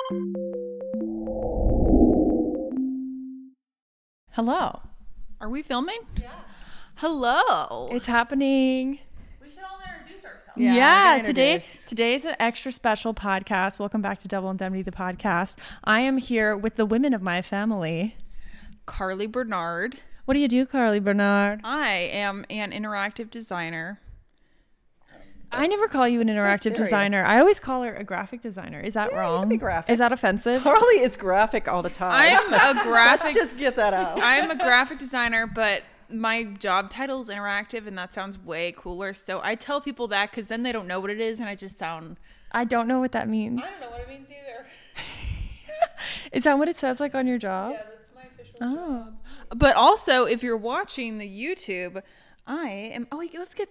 Hello. Are we filming? Yeah. Hello. It's happening. We should all introduce ourselves. Yeah, today's an extra special podcast. Welcome back to Double Indemnity, the podcast. I am here with the women of my family. Carly Bernard. What do you do, Carly Bernard? I am an interactive designer. I never call you an interactive designer. I always call her a graphic designer. Is that wrong? You can be graphic. Is that offensive? Carly is graphic all the time. I am a graphic. Let's just get that out. I am a graphic designer, but my job title is interactive, and that sounds way cooler. So I tell people that because then they don't know what it is, and I just sound. I don't know what that means. I don't know what it means either. Is that what it says like on your job? Yeah, that's my official job. But also, if you're watching the YouTube, I am. Oh, wait, let's get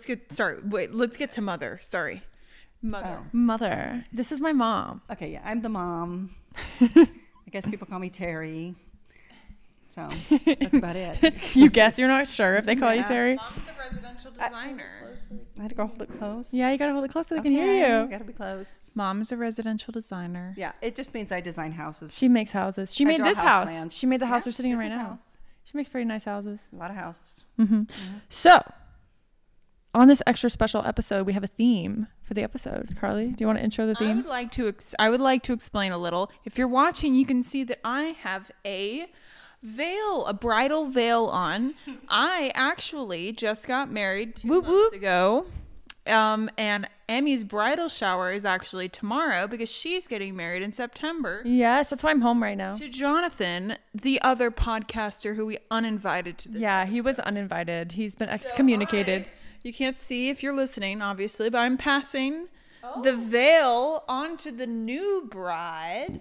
to mother. Sorry. Mother. Oh. Mother. This is my mom. Okay, yeah, I'm the mom. I guess people call me Terry. So that's about it. You guess you're not sure if they call you Terry? Mom's a residential designer. I had to go hold it close. Yeah, you gotta hold it close so they can hear you. Gotta be close. Mom's a residential designer. Yeah, it just means I design houses. She makes houses. She I made draw this house house. plans. She made the house we're sitting in It's right his now. house. She makes very nice houses. A lot of houses. So, on this extra special episode, we have a theme for the episode. Carly, do you want to intro the I theme? would like to explain a little. If you're watching, you can see that I have a veil, a bridal veil on. I actually just got married 2 months ago. And Emmy's bridal shower is actually tomorrow because she's getting married in September. Yes, that's why I'm home right now. To Jonathan, the other podcaster who we uninvited to this episode. He was uninvited. He's been excommunicated. You can't see if you're listening, obviously, but I'm passing the veil onto the new bride.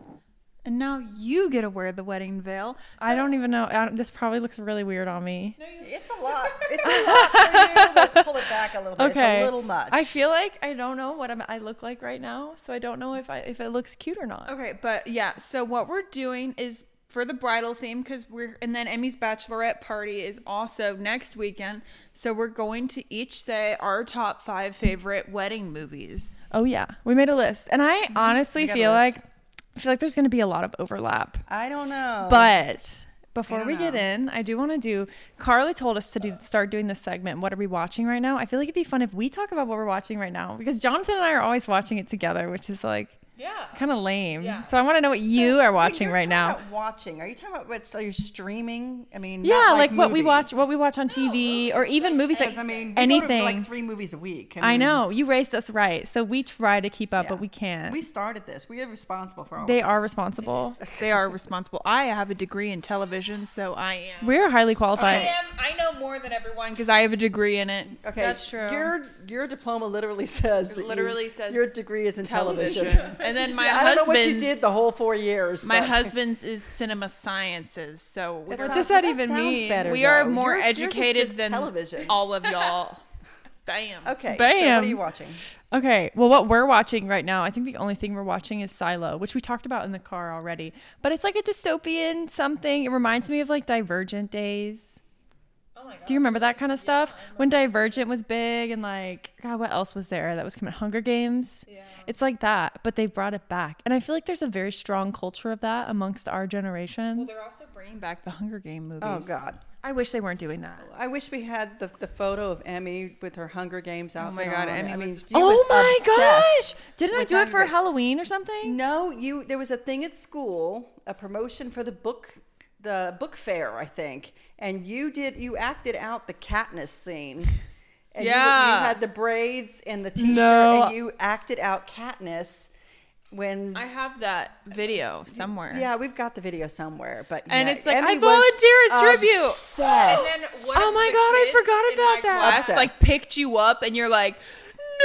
And now you get to wear the wedding veil. I don't even know. This probably looks really weird on me. It's a lot. It's a lot for you. Let's pull it back a little bit. Okay. It's a little much. I feel like I don't know what I look like right now, so I don't know if it looks cute or not. Okay, but yeah, so what we're doing is for the bridal theme and then Emmy's bachelorette party is also next weekend. So we're going to each say our top 5 favorite wedding movies. Oh yeah, we made a list, and I honestly feel like there's going to be a lot of overlap. I don't know. But before we get in, I do want to do. Carly told us to start doing this segment. What are we watching right now? I feel like it'd be fun if we talk about what we're watching right now because Jonathan and I are always watching it together, which is like kind of lame. Yeah. So I want to know what you are watching right now. About watching? Are you talking about what you're streaming? I mean, yeah, not like what movies. we watch on TV, or even movies like I mean, we anything. go to like 3 movies a week. I know you raised us right, so we try to keep up, but we can't. We started this. We are responsible for all. They of are this. responsible. They are responsible. I have a degree in television, so I am. We're highly qualified. I know more than everyone because I have a degree in it. Okay, that's true. Your diploma literally says your degree is in television. And then my I don't know husband's. what you did the whole 4 years. My but husband's is cinema sciences, so What does that even sounds mean? better, we are though. more Yours is educated just than television. all of y'all. Bam. Okay, so Bam. what are you watching? Okay, well, what we're watching right now, I think the only thing we're watching is Silo, which we talked about in the car already. But it's like a dystopian something. It reminds me of like Divergent days. Oh my God. Do you remember that kind of stuff? When Divergent was big and like, God, what else was there that was coming? Hunger Games? Yeah. It's like that, but they brought it back. And I feel like there's a very strong culture of that amongst our generation. Well, they're also bringing back the Hunger Game movies. Oh, God. I wish they weren't doing that. I wish we had the photo of Emmy with her Hunger Games outfit. Oh my God, on. Emmy I mean, was- she was obsessed Didn't I with do it Hunger for Games. Halloween or something? No, there was a thing at school, a promotion for the book fair, I think, and you acted out the Katniss scene. And you had the braids and the t-shirt, and you acted out Katniss when I have that video somewhere. Yeah, we've got the video somewhere, but and it's like Emmy I volunteer as tribute. Obsessed. And then Oh my God, I forgot about that. Class, like picked you up, and you're like, No!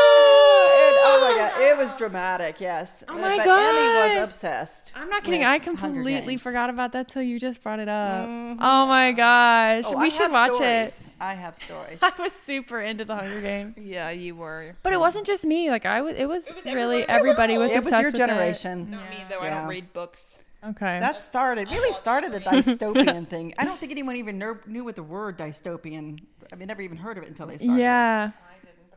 Oh my God, it was dramatic. Yes. Oh my but gosh. Emmy was obsessed. I'm not kidding. with I Hunger completely Games. forgot about that till you just brought it up. Oh my gosh. Oh, we I should have watch stories. I have stories. it. I was super into the Hunger Games. yeah, you were. But it wasn't just me. Like it was really everybody. everybody was It obsessed was your with generation. Not me though. I Yeah. don't read books. It. Okay. That really started the dystopian thing. I don't think anyone even knew what the word dystopian. I mean, never even heard of it until they started. yeah.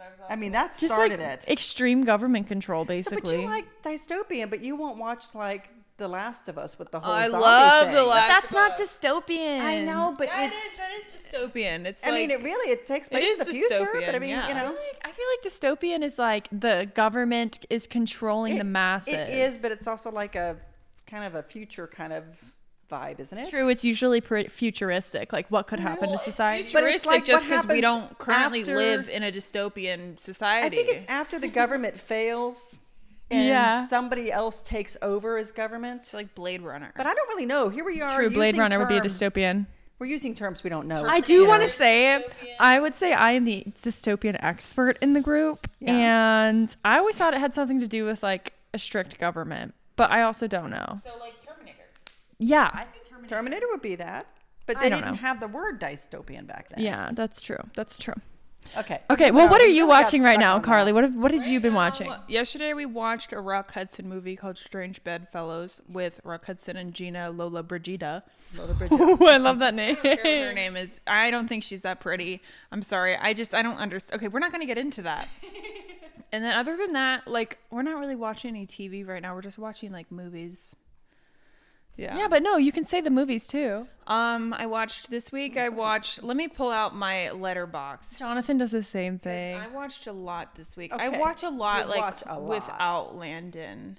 I mean, that Just started like it. extreme government control, So, basically. but you like dystopian, but you won't watch like The Last of Us with the whole I zombie love thing. The Last That's of not Us. dystopian. I know, but Yeah, it's. that is dystopian. It's I mean, it takes place is in the future, but I dystopian, mean, yeah. you know, I feel like dystopian is like the government is controlling the masses. It is, but it's also like a kind of a future kind of vibe, isn't it? True, it's usually futuristic, like what could happen to society. But it's futuristic like just what because we happens don't currently after- live in a dystopian society. I think it's after the government fails and Yeah. somebody else takes over as government. It's like Blade Runner. But I don't really know. Here we are. True, Blade using Runner would be a terms- dystopian. We're using terms we don't know. I do want to say, I would say I am the dystopian expert in the group, and I always thought it had something to do with like a strict government, but I also don't know. So like Terminator. Yeah, I think Terminator would be that. But I they don't didn't know. have the word dystopian back then. Yeah, that's true. That's true. Okay. Okay, well, what are you really got watching right stuck now, on Carly? that. What have you been watching? Yesterday we watched a Rock Hudson movie called Strange Bedfellows with Rock Hudson and Gina Lola Brigida. Lola Bridget. Ooh, I love that name. Her name is, I don't think she's that pretty. I'm sorry. I don't understand. Okay, we're not going to get into that. And then other than that, like, we're not really watching any TV right now. We're just watching like movies. Yeah, but no, you can say the movies too. I watched this week. Let me pull out my letterbox. Jonathan does the same thing. I watched a lot this week. I Okay. watch a lot, You like watch a lot. without Landon.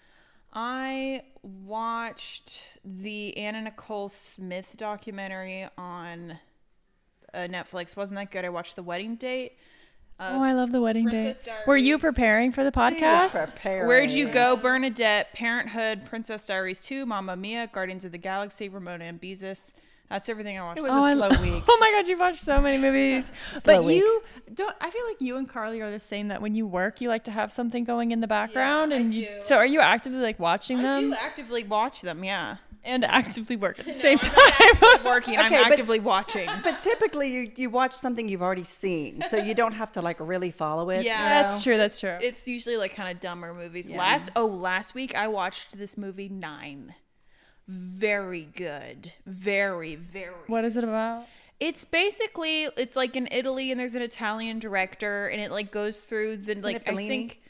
I watched the Anna Nicole Smith documentary on Netflix. Wasn't that good? I watched The Wedding Date. Oh, I love the wedding day. Princess Diaries. Were you preparing for the She was podcast? preparing. Where'd You Go, Bernadette, Parenthood, Princess Diaries 2, Mamma Mia, Guardians of the Galaxy, Ramona and Beezus. That's everything I watched. It was Oh, a slow week. Oh my god, you've watched so many movies. Slow But week. you don't. I feel like you and Carly are the same. That when you work, you like to have something going in the background, and so are you actively like watching I them do actively watch them, yeah. and actively work at the same time? I'm working. I'm Okay, but- actively watching. But typically, you watch something you've already seen, so you don't have to like really follow it. Yeah. you That's know? true. That's true. It's usually like kind of dumber movies. Yeah. Last week I watched this movie 9. Very good. Very, very. What is it about? It's basically, it's like in Italy and there's an Italian director and it like goes through the like it I Fellini? think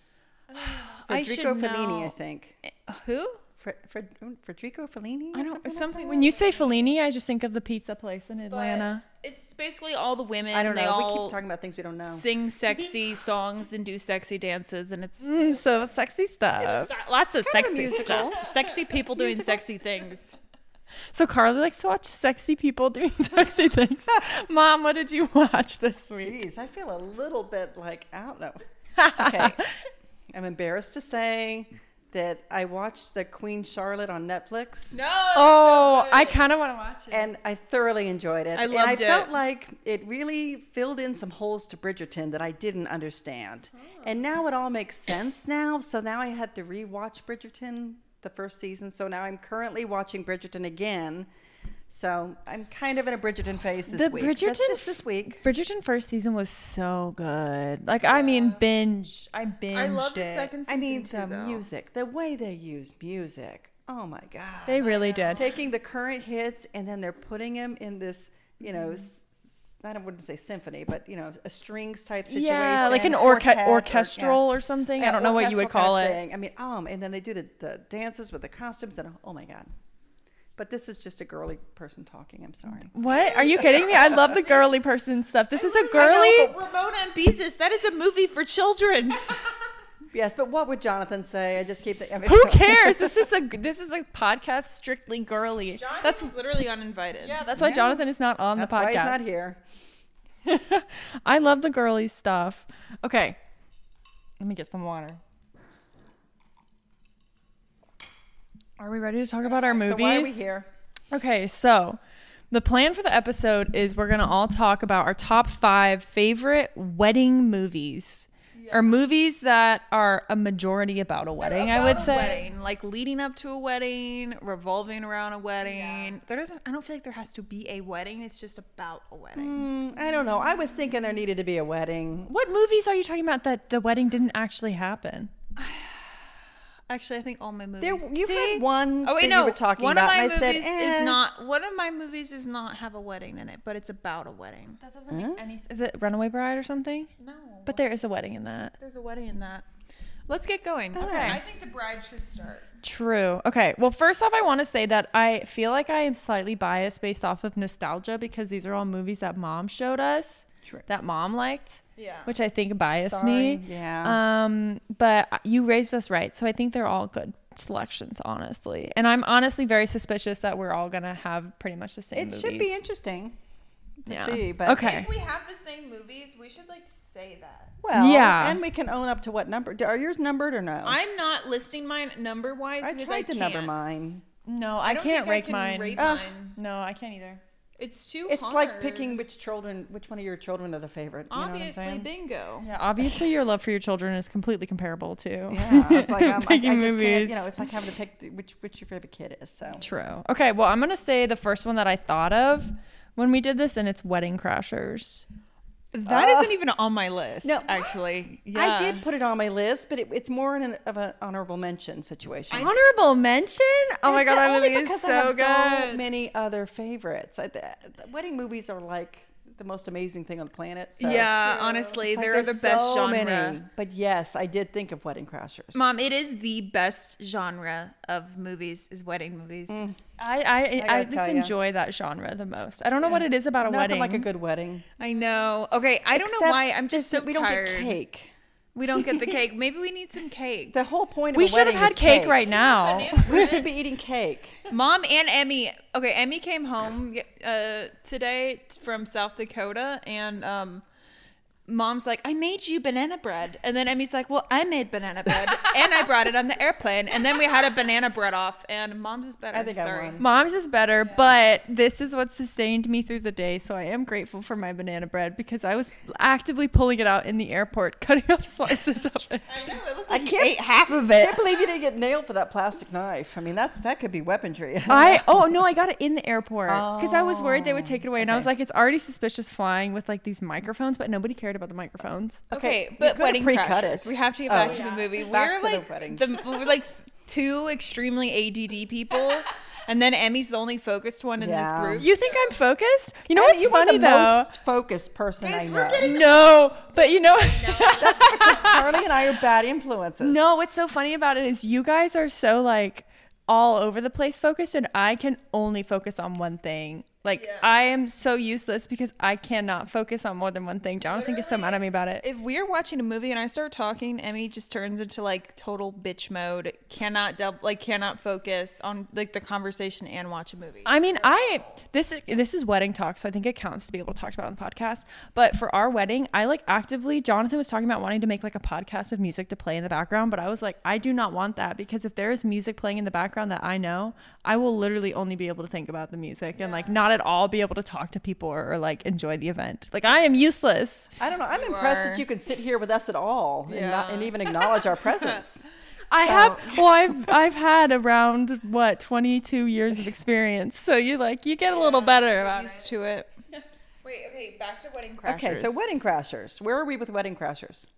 I should Federico Fellini, know. I think. Who? Federico Fellini? I or don't something When you say Fellini, I just think of the pizza place in Atlanta. It's basically all the women. I don't They know. We all keep talking about things we don't know. sing sexy songs and do sexy dances and it's So sexy stuff. lots of kind of a sexy musical. stuff. Sexy people doing Musical. sexy things. So Carly likes to watch sexy people doing sexy things. Mom, what did you watch this week? Jeez, I feel a little bit like, I don't know. Okay. I'm embarrassed to say that I watched the Queen Charlotte on Netflix. No. Oh, I kind of want to watch it. And I thoroughly enjoyed it. I and loved I it. felt like it really filled in some holes to Bridgerton that I didn't understand. And now it all makes sense now. So now I had to rewatch Bridgerton, the first season. So now I'm currently watching Bridgerton again. So I'm kind of in a Bridgerton phase this The week. Bridgerton That's just this week. Bridgerton first season was so good. Like, I mean, binge. I binged I love the it. second I season mean, too, the though. music, the way they use music. Oh my God. They really did. Taking the current hits and then they're putting them in this, you know, I wouldn't say symphony, but, you know, a strings type situation. Yeah, like an quartet orchestral or something. I don't know what you would orchestral call kind it. of thing. I mean, and then they do the dances with the costumes and oh my God. But this is just a girly person talking. I'm sorry. What? Are you kidding me? I love the girly person stuff. This is a girly. I know, Ramona and Beezus, that is a movie for children. Yes, but what would Jonathan say? I just keep the. I mean, Who cares? This is a podcast strictly girly. That's literally uninvited. Yeah, that's why Jonathan is not on That's the podcast. why he's not here. I love the girly stuff. Okay. Let me get some water. Are we ready to talk about our movies? So why are we here? Okay, so the plan for the episode is we're going to all talk about our top 5 favorite wedding movies. Or movies that are a majority about a wedding, I would say. Wedding, like leading up to a wedding, revolving around a wedding. I don't feel like there has to be a wedding. It's just about a wedding. I don't know. I was thinking there needed to be a wedding. What movies are you talking about that the wedding didn't actually happen? Actually, I think all my movies. You had one Oh wait, that no. you were talking One about, of my and I said, movies is not. One of my movies does not have a wedding in it, but it's about a wedding. That doesn't make any sense. Is it Runaway Bride or something? No, But there is a wedding in that. there's a wedding in that. Let's get going. Okay. I think the bride should start. True. Okay. Well, first off, I want to say that I feel like I am slightly biased based off of nostalgia because these are all movies that Mom showed us, True. that Mom liked, Yeah. which I think biased Sorry. me. Yeah. But you raised us right, so I think they're all good selections, honestly. And I'm honestly very suspicious that we're all gonna have pretty much the same It movies. should be interesting to Yeah. see. But Okay. If we have the same movies, we should like say that. Well, Yeah. and we can own up to what number. Are yours numbered or no? I'm not listing mine number wise I because tried I to can't. number mine. No, I don't can't think I rake can mine. rate Ugh. mine. No, I can't either. It's too It's hard. like picking which one of your children are the favorite. You know what I'm Obviously, saying? bingo. Yeah, obviously your love for your children is completely comparable to Yeah, it's like I picking just can't. movies. You know, it's like having to pick which your favorite kid is. So True. Okay, well, I'm going to say the first one that I thought of when we did this, and it's Wedding Crashers. That isn't even on my list. No. actually. Yeah. I did put it on my list, but it's more of an honorable mention situation. Honorable mention? Oh my And God, that only movie because is I have so good. so many other favorites. The wedding movies are like the most amazing thing on the planet. So Yeah, honestly, it's like they're the there's best so genre. many. But yes, I did think of Wedding Crashers. Mom, it is the best genre of movies. Is wedding movies. I gotta just tell ya. enjoy that genre the most. I don't know what it is about a Nothing wedding. like a good wedding. I know. Okay, I don't know Except why. I'm just so we tired. don't get cake. We don't get the cake. Maybe we need some cake. The whole point of We a should have wedding had is cake right now. We should be eating cake. Mom and Emmy. Okay, Emmy came home today from South Dakota, and Mom's like, I made you banana bread. And then Emmy's like, well, I made banana bread, and I brought it on the airplane. And then we had a banana bread off, and Mom's is better. I think I Sorry. won. Mom's is better, but this is what sustained me through the day. So I am grateful for my banana bread because I was actively pulling it out in the airport, cutting up slices of it. I know, it looked I like you can't- ate half of I it. can't believe you didn't get nailed for that plastic knife. I mean, that could be weaponry. No, I got it in the airport because I was worried they would take it away, and I was Okay. like, it's already suspicious flying with like these microphones, but nobody cared about the microphones. Okay, you but could've Wedding pre-cut Crashers. it. We have to get Oh, back to yeah. the movie. Back We're to the like weddings. we're like two extremely ADD people, and then Emmy's the only focused one in this Yeah. group. You think I'm focused? You know And what's you are funny the though? most focused person Guys, I we're know. getting- No, but you know. That's because Carly and I are bad influences. No, what's so funny about it is you guys are so like all over the place focused, and I can only focus on one thing. Like I am so useless because I cannot focus on more than one thing. Jonathan gets so mad at me about it. If we're watching a movie and I start talking, Emmy just turns into like total bitch mode. Cannot focus on like the conversation and watch a movie. I mean, this is wedding talk, so I think it counts to be able to talk about it on the podcast. But for our wedding, I like actively. Jonathan was talking about wanting to make like a podcast of music to play in the background, but I was like, I do not want that because if there is music playing in the background that I know, I will literally only be able to think about the music and like not at all be able to talk to people or like enjoy the event. Like I am useless. I don't know. I'm impressed are. that you can sit here with us at all and even acknowledge our presence. I've had around 22 years of experience, so you get a little better about it. Used to it. Wait, okay, back to Wedding Crashers. Okay, so Wedding Crashers. Where are we with Wedding Crashers?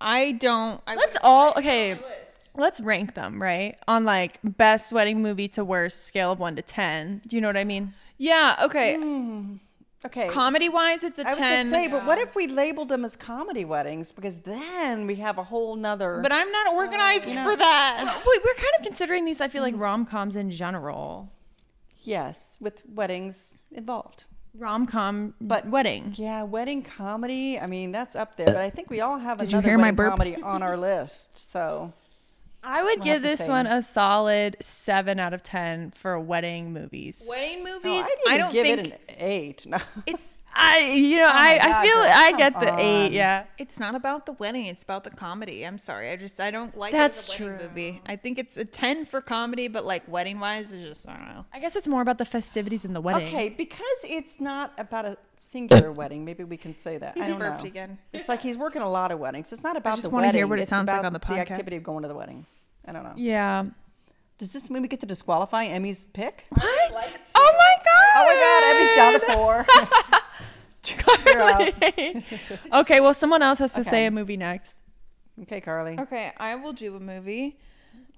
Let's rank them, right? On like best wedding movie to worst scale of 1 to 10. Do you know what I mean? Yeah, okay. Okay. Comedy wise, it's a I was 10. gonna say, but what if we labeled them as comedy weddings? Because then we have a whole nother. But I'm not organized You know. for that. We're kind of considering these, I feel like, rom-coms in general. yes, with weddings involved. Rom-com, But- wedding. Yeah, wedding comedy. I mean, that's up there. But I think we all have Did you another hear my wedding burp? comedy on our list. So I would We'll give have to this say. one a solid 7 out of 10 for wedding movies. Wedding oh, movies, I'd even I don't give think it an 8. No. it's I God, I feel girl, I come get the 8, on. yeah. it's not about the wedding, it's about the comedy. I'm sorry. I don't like That's it as a wedding true. movie. I think it's a 10 for comedy, but like wedding wise, it's just I don't know. I guess it's more about the festivities in the wedding. Okay, because it's not about a singular wedding. Maybe we can say that. I don't burped know. again. It's like he's working a lot of weddings. It's not about just the wanna wedding. hear what it it's sounds like about on the podcast. activity of going to the wedding. I don't know. Yeah. Does this mean we get to disqualify Emmy's pick? What? Oh my god. Oh my God, Emmy's down to 4. You're out. Okay, well, someone else has to Okay. say a movie next. Okay, Carly. Okay, I will do a movie.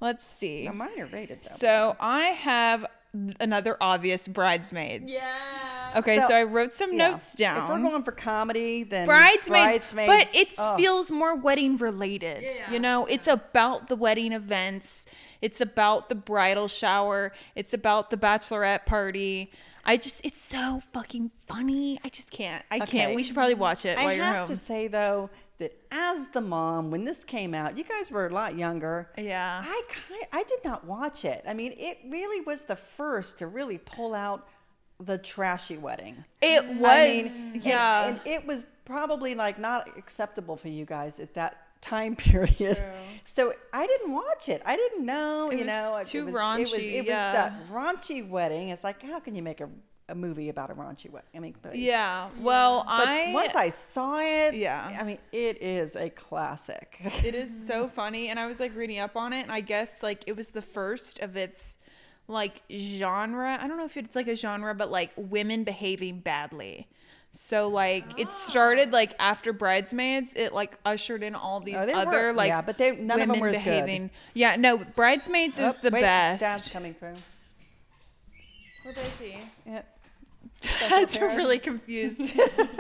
Let's see. Now, mine are rated, though. So I have another obvious Bridesmaids. Yeah. Okay, so I wrote some Yeah. notes down. If we're going for comedy, then Bridesmaids, but it oh. feels more wedding related. Yeah. You know, it's about the wedding events. It's about the bridal shower. It's about the bachelorette party. It's so fucking funny. I just can't. I can't. We should probably watch it while I you're have home. to say, though, that as the mom, when this came out, you guys were a lot younger. Yeah. I did not watch it. I mean, it really was the first to really pull out the trashy wedding. It was, I mean, yeah. and it was probably like not acceptable for you guys at that time period. True. So I didn't watch it. I didn't know, It you know. was too it raunchy, was yeah. that raunchy wedding. It's like, how can you make a movie about a raunchy wedding? I mean, please. Yeah. Well, But once I saw it, Yeah. I mean, it is a classic. It is so funny, and I was like reading up on it, and I guess like it was the first of its like genre. I don't know if it's like a genre, but like women behaving badly. So like it started like after Bridesmaids, it like ushered in all these they other were- like yeah, but none of them women were as good. behaving. Yeah, no, Bridesmaids is the Wait, best. Dad's coming through. What is he? Yeah. That's really confused.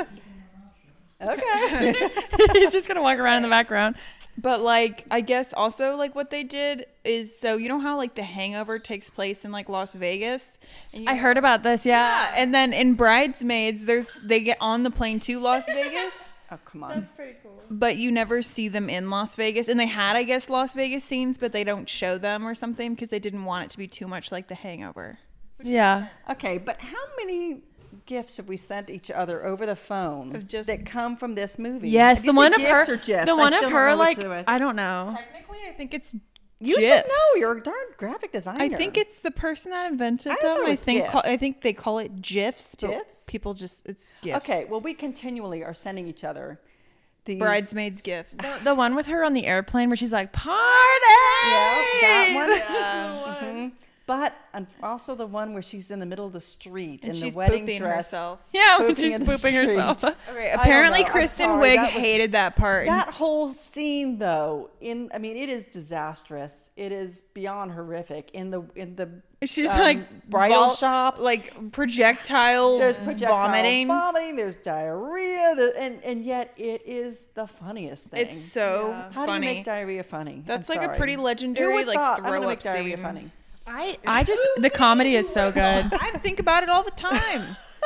Okay. He's just gonna walk around in the background. But like I guess also like what they did is, so you know how like The Hangover takes place in like Las Vegas, and I heard about this. Yeah. and then in Bridesmaids they get on the plane to Las Vegas, Oh, come on. pretty cool. but you never see them in Las Vegas. And they had, I guess, Las Vegas scenes, but they don't show them or something because they didn't want it to be too much like The Hangover. Yeah. Okay, but how many gifts have we sent each other over the phone Of just- that come from this movie? Yes, Have the you one said of her. gifs or gifs? The I one still of don't her, know like which way. I don't know. Technically, I think it's You should GIFs. know. You're a darn graphic designer. I think it's the person that invented I thought them. it was GIFs. I think they call it GIFs. But GIFs? people just it's GIFs. Okay, well, we continually are sending each other these Bridesmaids gifts. The one with her on the airplane where she's like, party! Yeah, that one. That's the one. Mhm. But also the one where she's in the middle of the street And in she's the wedding pooping dress. herself. Yeah, when Pooping she's in the pooping street. herself. Okay, I don't apparently know. I'm Kristen sorry, Wiig that was- hated that part. That whole scene, though, I mean, it is disastrous. It is beyond horrific. In the She's like bridal shop, like projectile, there's projectile vomiting. there's diarrhea, and yet it is the funniest thing. It's so How funny. do you make diarrhea funny? That's I'm like a sorry. pretty Who legendary would like thought I'm throw gonna up make diarrhea scene. funny? I just the comedy is so good. I think about it all the time.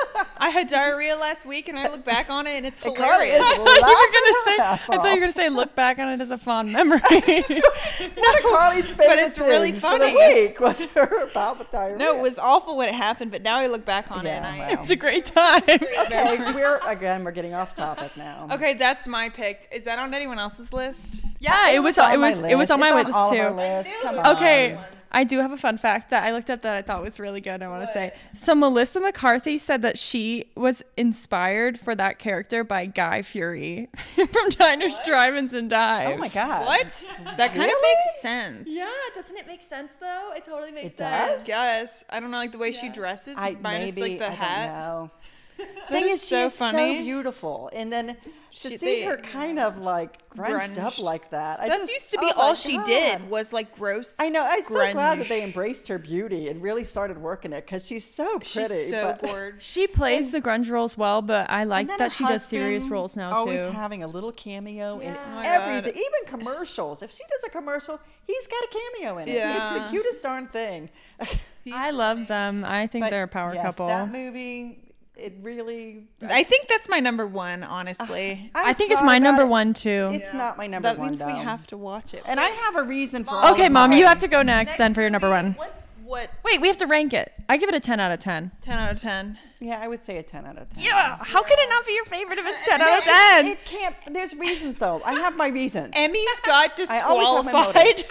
I had diarrhea last week, and I look back on it, and it's Carly hilarious. is I thought you were laughing her ass I thought you were off. gonna say look back on it as a fond memory. One of Carly's favorite it's really things for the funny. week was her about with diarrhea. No, it was awful when it happened, but now I look back on it, and Yeah, I well. It's a great time. Okay, we're getting off topic now. Okay, that's my pick. Is that on anyone else's list? Yeah, it was on my list all too. Of our list. Come on. Okay, I do have a fun fact that I looked at that I thought was really good. I want to say. So Melissa McCarthy said that she was inspired for that character by Guy Fieri from Diners, Drive-ins, and Dives. Oh my god. What? That kind of Really? makes sense. Yeah, doesn't it make sense though? It totally makes It sense. does? Guess. I don't know, like the way she dresses, minus like the hat. I don't know. That Thing is is, so she is funny. so beautiful, and then to She- see they- her kind of like grunged up Grunged. like that. That used to be oh my all she God. did was like gross. I know. I'm so glad that grunge. they embraced her beauty and really started working it because she's so pretty. She's so but, gorgeous. She plays the grunge roles well, but I and like then that her she does serious husband roles now always too. having a little cameo in Oh my everything, God. even commercials. If she does a commercial, he's got a cameo in it. Yeah. It's the cutest darn thing. I love them. I think But they're a power yes, couple. That movie, it really. I think that's my number one, honestly. I think it's thought my about number it. one too. It's not my number That one. means we though. have to watch it. And I have a reason for. all Okay, of Mom, mine. you have to go next then for your number one. What? Wait, we have to rank it. I give it a 10 out of 10. 10 out of 10. Yeah, I would say a 10 out of 10. Yeah, how can it not be your favorite if it's 10 out of 10? It can't. There's reasons though. I have my reasons. Emmy's got I always have my disqualified. motives.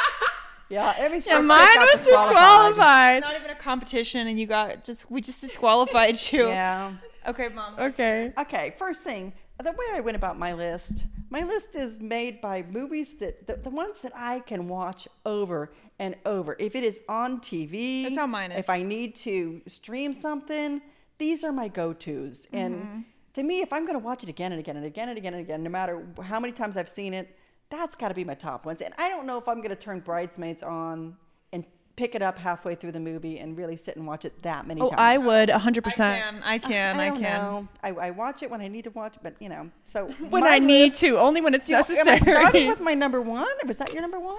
Yeah, Emmy's Yeah, first mine pick got was disqualified. Not even a competition, and we just disqualified you. Yeah. Okay, Mom. Okay. Okay, first thing, the way I went about my list is made by movies that the ones that I can watch over and over. If it is on TV, That's how mine is. If I need to stream something, these are my go-tos. And to me, if I'm going to watch it again and again and again and again and again, no matter how many times I've seen it, that's got to be my top ones. And I don't know if I'm going to turn Bridesmaids on and pick it up halfway through the movie and really sit and watch it that many times. I would 100%. I can. I don't know. I watch it when I need to watch it, but so When I need to, only when it's necessary. Am I starting with my number one? Was that your number one?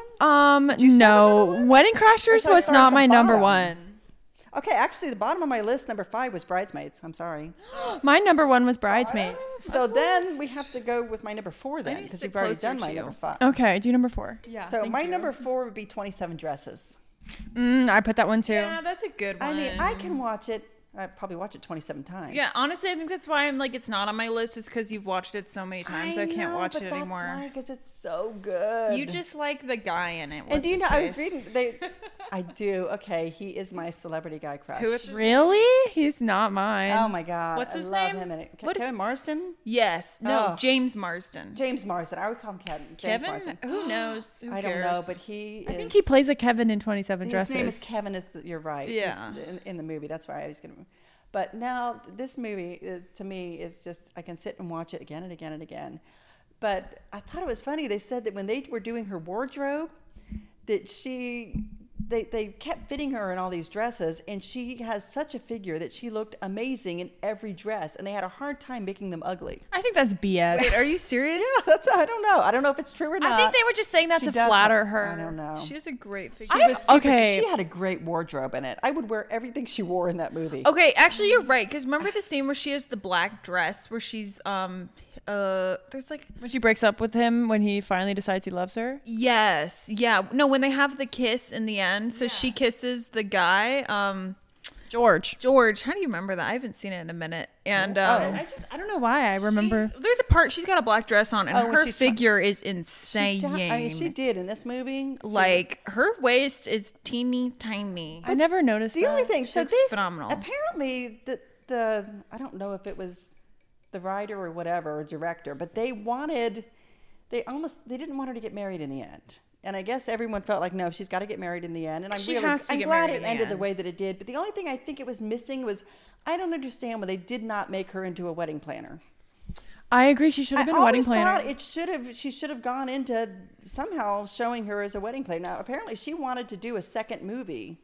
No. Wedding Crashers was not my number one. Okay, actually, the bottom of my list, number 5, was Bridesmaids. I'm sorry. My number 1 was Bridesmaids. So then we have to go with my number 4 then, because we've already done my number 5. Okay, do number 4. Yeah. So my number 4 would be 27 Dresses. I put that one too. Yeah, that's a good one. I mean, I can watch it. I probably watch it 27 times. Yeah, honestly, I think that's why I'm like, it's not on my list, is because you've watched it so many times. I can't watch it anymore. That's why, because it's so good. You just like the guy in it. And do you know, I was reading, I do. Okay, he is my celebrity guy crush. Who is Really? He's not mine. Oh my God. What's his I love name? him in it. What- Kevin Marsden? Yes. No, Oh. James Marsden. James Marsden. I would call him Kevin. James Marsden. Who knows? Who I cares? don't know, but he is. I think he plays a Kevin in 27 His Dresses. name is Kevin. You're right. Yeah. In the movie. That's why I was going to. But now this movie, to me, is just, I can sit and watch it again and again and again. But I thought it was funny. They said that when they were doing her wardrobe, that they kept fitting her in all these dresses, and she has such a figure that she looked amazing in every dress, and they had a hard time making them ugly. I think that's BS. Wait, are you serious? Yeah, I don't know. I don't know if it's true or not. I think they were just saying that She to does flatter have- her. I don't know. She has a great figure. She was super, okay. She had a great wardrobe in it. I would wear everything she wore in that movie. Okay, actually, you're right. Because remember the scene where she has the black dress, where she's there's like When she breaks up with him, when he finally decides he loves her. yes, yeah, no, when they have the kiss in the end, so she kisses the guy, George. George. How do you remember that? I haven't seen it in a minute. And I don't know why I remember. there's a part she's got a black dress on, and Oh, when her she's figure is She insane. she did in this movie. Like her waist is teeny tiny. I never noticed The that. only thing, so looks this phenomenal. apparently the I don't know if it was the writer or whatever, or director, but they didn't want her to get married in the end. And I guess everyone felt like, no, she's got to get married in the end. And I'm glad married it in the ended the end. way that it did. But the only thing I think it was missing was, I don't understand why they did not make her into a wedding planner. I agree. She should have been a wedding planner. She should have gone into somehow showing her as a wedding planner. Now, apparently she wanted to do a second movie.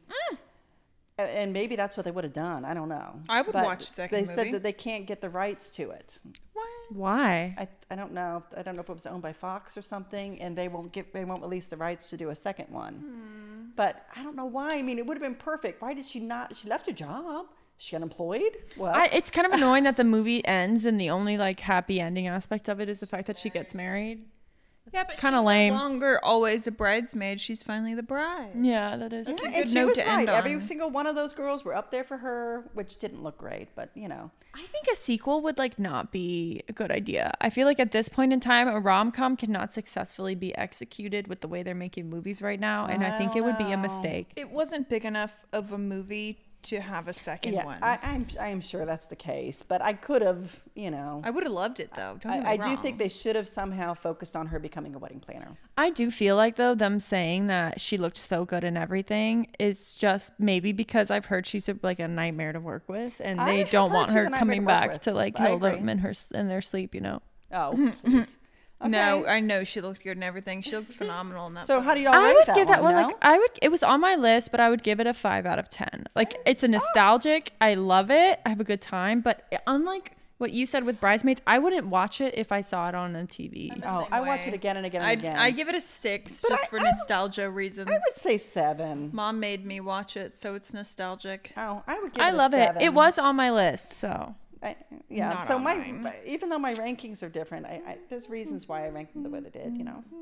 And maybe that's what they would have done. I don't know. I would But watch the second They movie. said that they can't get the rights to it. Why? I don't know. I don't know if it was owned by Fox or something, and they won't release the rights to do a second one. But I don't know why. I mean, it would have been perfect. Why did she not? She left her job. She got employed. Well, It's kind of annoying that the movie ends and the only like happy ending aspect of it is the fact that she gets married. Yeah, but Kinda she's lame. no longer always a bridesmaid. She's finally the bride. Yeah, that is. yeah, a and good she note was to right. end Every on. single one of those girls were up there for her, which didn't look great, but I think a sequel would like not be a good idea. I feel like at this point in time, a rom-com cannot successfully be executed with the way they're making movies right now, and I think it would be a mistake. It wasn't big enough of a movie to have a second yeah, one. I am sure that's the case. But I could have, I would have loved it though. Don't get me I do wrong. think they should have somehow focused on her becoming a wedding planner. I do feel like though them saying that she looked so good in everything is just maybe because I've heard she's like a nightmare to work with, and I they have don't heard want she's a her nightmare coming to work back with. to like I kill agree. them in their sleep. Oh, please. Okay. No, I know she looked good and everything. She looked phenomenal in that. So how do y'all I rate would that give that one no? like it was on my list, but I would give it a 5 out of 10. Like it's a nostalgic. I love it. I have a good time, but unlike what you said with Bridesmaids, I wouldn't watch it if I saw it on a TV. Oh, I watch it again and again and again. I give it a 6 But just I- for I would- nostalgia reasons. I would say 7. Mom made me watch it, so it's nostalgic. Oh, I would give I it a love it. 7. It was on my list, so Yeah. Not So on my mine. even though my rankings are different, there's reasons why I ranked them the way they did.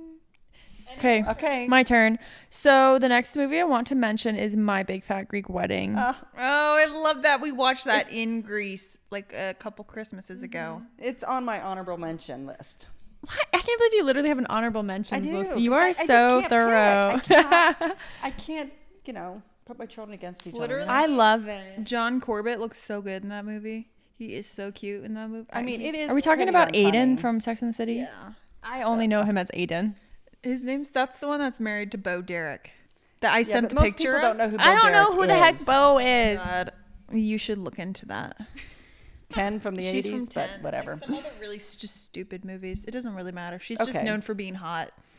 okay. Okay. My turn. So the next movie I want to mention is My Big Fat Greek Wedding. Oh, I love that. We watched that in Greece like a couple Christmases ago. It's on my honorable mention list. What? I can't believe you literally have an honorable mentions I do. list. You 'cause are I just so can't thorough. pick. I can't, put my children against each Literally. other. I love it. John Corbett looks so good in that movie. He is so cute in that movie. I mean, it is. Are we talking pretty about darn Aiden funny. from Sex and the City? Yeah. I only know him as Aiden. That's the one that's married to Bo Derek. That I Yeah, sent but the most picture people don't of. know who. Bo I don't know Derek who the heck is. Bo is. God, you should look into that. 10 from the She's from 80s, but 10. whatever. Like some other really just stupid movies. It doesn't really matter. She's just Okay. known for being hot.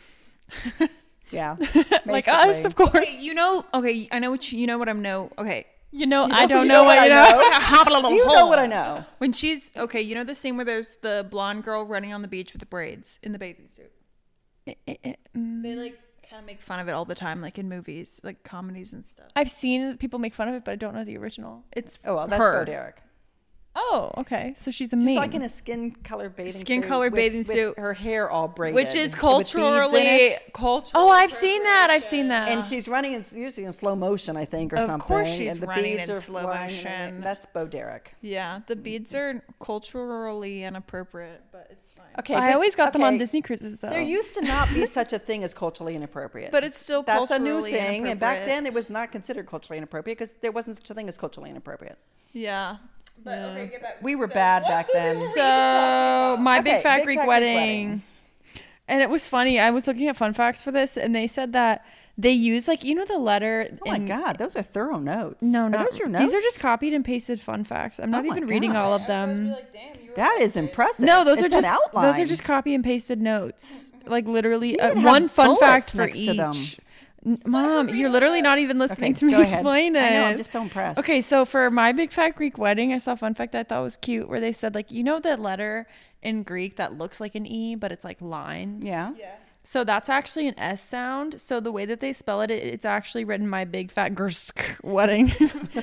Yeah. Like us, of course. Okay, you know. Okay, I know what you know. What I'm know. Okay. You know, I don't know what you know. Do you know what I know? When she's okay, you know the scene where there's the blonde girl running on the beach with the braids in the bathing suit. They like kind of make fun of it all the time, like in movies, like comedies and stuff. I've seen people make fun of it, but I don't know the original. It's Oh, well, that's her. Bo Derek. Oh, okay. So she's a She's meme. like in a skin-colored bathing Bathing with suit. her hair all braided. Which is with beads in culturally it. Oh, I've seen that. I've seen that. And she's running usually in slow motion, I think, or Of something. course she's and the running beads in are slow flying motion. and that's Bo Derek. Yeah, the beads are culturally inappropriate, but it's fine. Okay, I but- always got them on okay, Disney cruises, though. There used to not be such a thing as culturally inappropriate. But it's still That's a new culturally thing. And back inappropriate. then it was not considered culturally inappropriate because there wasn't such a thing as culturally inappropriate. Yeah. But okay, get back. We were bad back then. So my Okay, big fat Big Greek Fat Greek wedding. Wedding. And it was funny. I was looking at fun facts for this, and they said that they use like the letter. Oh my God, those are thorough notes. No, are not those your notes? These are just copied and pasted fun facts. I'm not Oh my even reading all of gosh. them. That is impressive. No, those It's are an just outline. those are just copy and pasted notes. Like literally even have one fun bullets fact for next each. to them. Mom, you're literally not even listening Okay, to me go ahead. explain it. I know, I'm just so impressed. Okay, so for my big fat Greek wedding, I saw a fun fact that I thought was cute where they said like the letter in Greek that looks like an E but it's like lines. Yeah. Yes. So that's actually an S sound. So the way that they spell it, it's actually written my big fat Grsk wedding.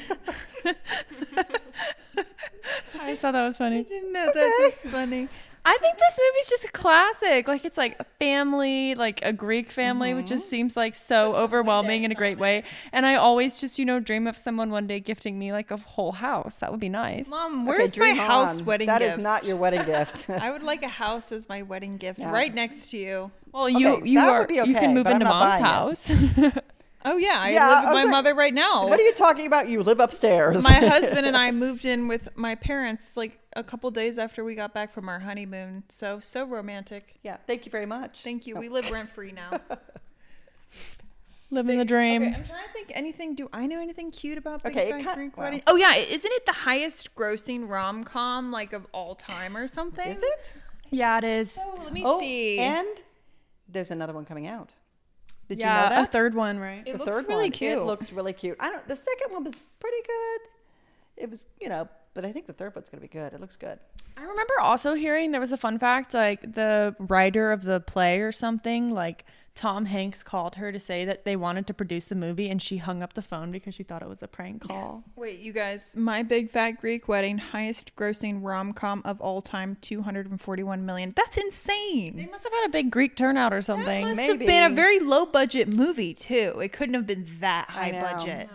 I just thought that was funny. Didn't know that's funny. I think this movie's just a classic. Like it's like a family, like a Greek family, which just seems like so overwhelming in a great way. And I always just, dream of someone one day gifting me like a whole house. That would be nice. Mom, Okay, where's my dream house on. wedding That gift? is not your wedding gift. I would like a house as my wedding gift Yeah. right next to you. Well, you Okay, that would be you okay, can move but I'm into not mom's buying it. house. Oh yeah, I Yeah, live I with was my like, mother right now. What are you talking about? You live upstairs. My husband and I moved in with my parents like a couple days after we got back from our honeymoon. So romantic. Yeah, thank you very much. Thank you. We live rent free now. Living the dream. Okay, I'm trying to think anything. Do I know anything cute about Big Okay, Fat Greek well. Wedding? Oh yeah, isn't it the highest grossing rom com like of all time or something? Is it? Yeah, it is. Oh, let me Oh, see. and there's another one coming out. Did Yeah, you know a that? third one, right? It The looks third really one. cute. It looks really cute. The second one was pretty good. It was, but I think the third one's going to be good. It looks good. I remember also hearing there was a fun fact, like the writer of the play or something, like Tom Hanks called her to say that they wanted to produce the movie and she hung up the phone because she thought it was a prank call. Wait, you guys, My Big Fat Greek Wedding, highest grossing rom com of all time, 241 million. That's They insane. must have had a big Greek turnout or something. Must Maybe. have been a very low budget movie too. It couldn't have been that high know. budget.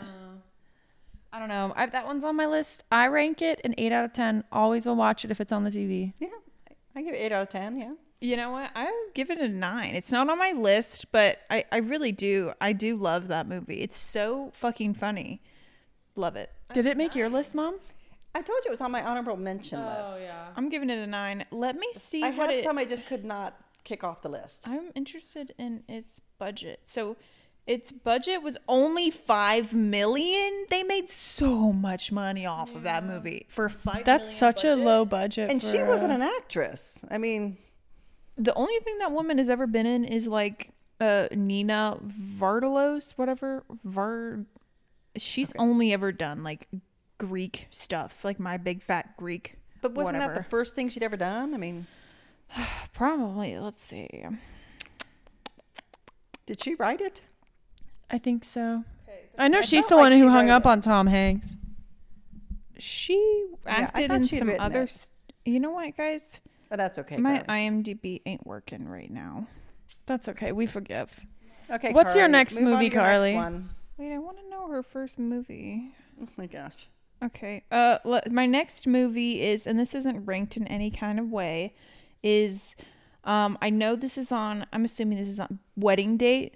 I don't know. That one's on my list. I rank it an 8 out of 10. Always will watch it if it's on the TV. Yeah. I give it 8 out of 10, yeah. You know what? I would give it a 9. It's not on my list, but I really do. I do love that movie. It's so fucking funny. Love it. Did it make your list, Mom? I told you it was on my honorable mention list. I'm giving it a 9. Let me see I what had it. some I just could not kick off the list. I'm interested in its budget. So its budget was only $5 million. They made so much money off of that movie for $5 That's million such a budget. low budget. And for, she wasn't an actress. I mean, The only thing that woman has ever been in is like Nina Vardalos, whatever. She's only ever done like Greek stuff, like My Big Fat Greek. but wasn't whatever. that the first thing she'd ever done? I mean, Probably. Let's see. did she write it? I think so. I know she's felt the like one she who hung wrote up it. on Tom Hanks. She acted thought in she'd some written other. it. You know what, guys? Oh, that's okay. My Carly. IMDb ain't working right now. That's okay. We forgive. Okay. What's your Carly, next move on movie, to your next Carly? one. Wait, I want to know her first movie. Oh my gosh. Okay. My next movie is, and this isn't ranked in any kind of way, is, I know this is on. I'm assuming this is on Wedding Date.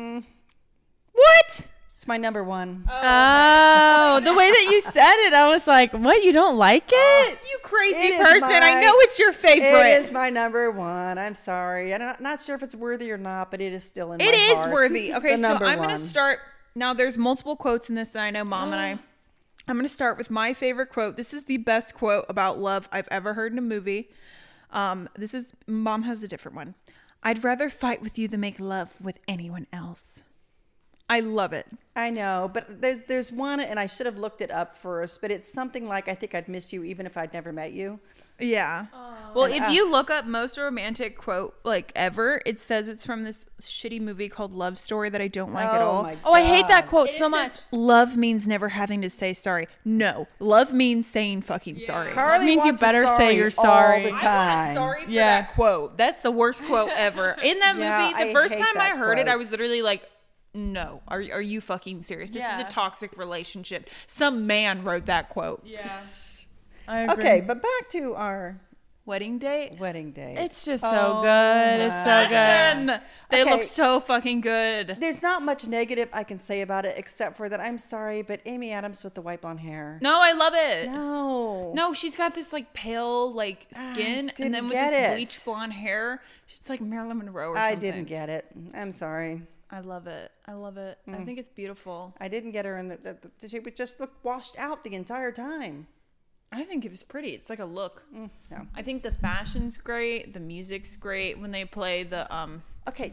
What? It's my number one. Oh, the way that you said it, I was like, "What? You don't like it?" You crazy It is person! I my- know it's your favorite. It is my number one. I'm sorry. I'm not sure if it's worthy or not, but it is still in my It is heart. worthy. Okay, The so number I'm going to one. start. Now, there's multiple quotes in this that I know Mom and I'm going to start with my favorite quote. This is the best quote about love I've ever heard in a movie. Mom has a different one. I'd rather fight with you than make love with anyone else. I love it. I know, but there's one, and I should have looked it up first, but it's something like, I think I'd miss you even if I'd never met you. Yeah. Well, if you look up most romantic quote like ever, it says it's from this shitty movie called Love Story that I don't like at all. Oh, I hate that quote so much. Love means never having to say sorry. No, love means saying fucking sorry. Carly means you wants a better say sorry you're sorry. all the time. Sorry for that quote. That's the worst quote ever. In that Yeah, movie, the I first hate time I that heard it, I quote. was literally like, no, are you fucking serious? This is Yeah. a toxic relationship. Some man wrote that quote. Yeah. I agree. Okay, but back to our Wedding date? wedding day. It's just so good. It's so good. Fashion. They Okay. look so fucking good. There's not much negative I can say about it except for that I'm sorry, but Amy Adams with the white blonde hair. No, I love it. No. No, she's got this like pale like skin, and didn't then with get this it. bleach blonde hair, she's like Marilyn Monroe or I something. didn't get it. I'm sorry. I love it. I love it. I think it's beautiful. I didn't get her in she would just look washed out the entire time. I think it was pretty. It's like a look. No. I think the fashion's great. The music's great when they play the Okay,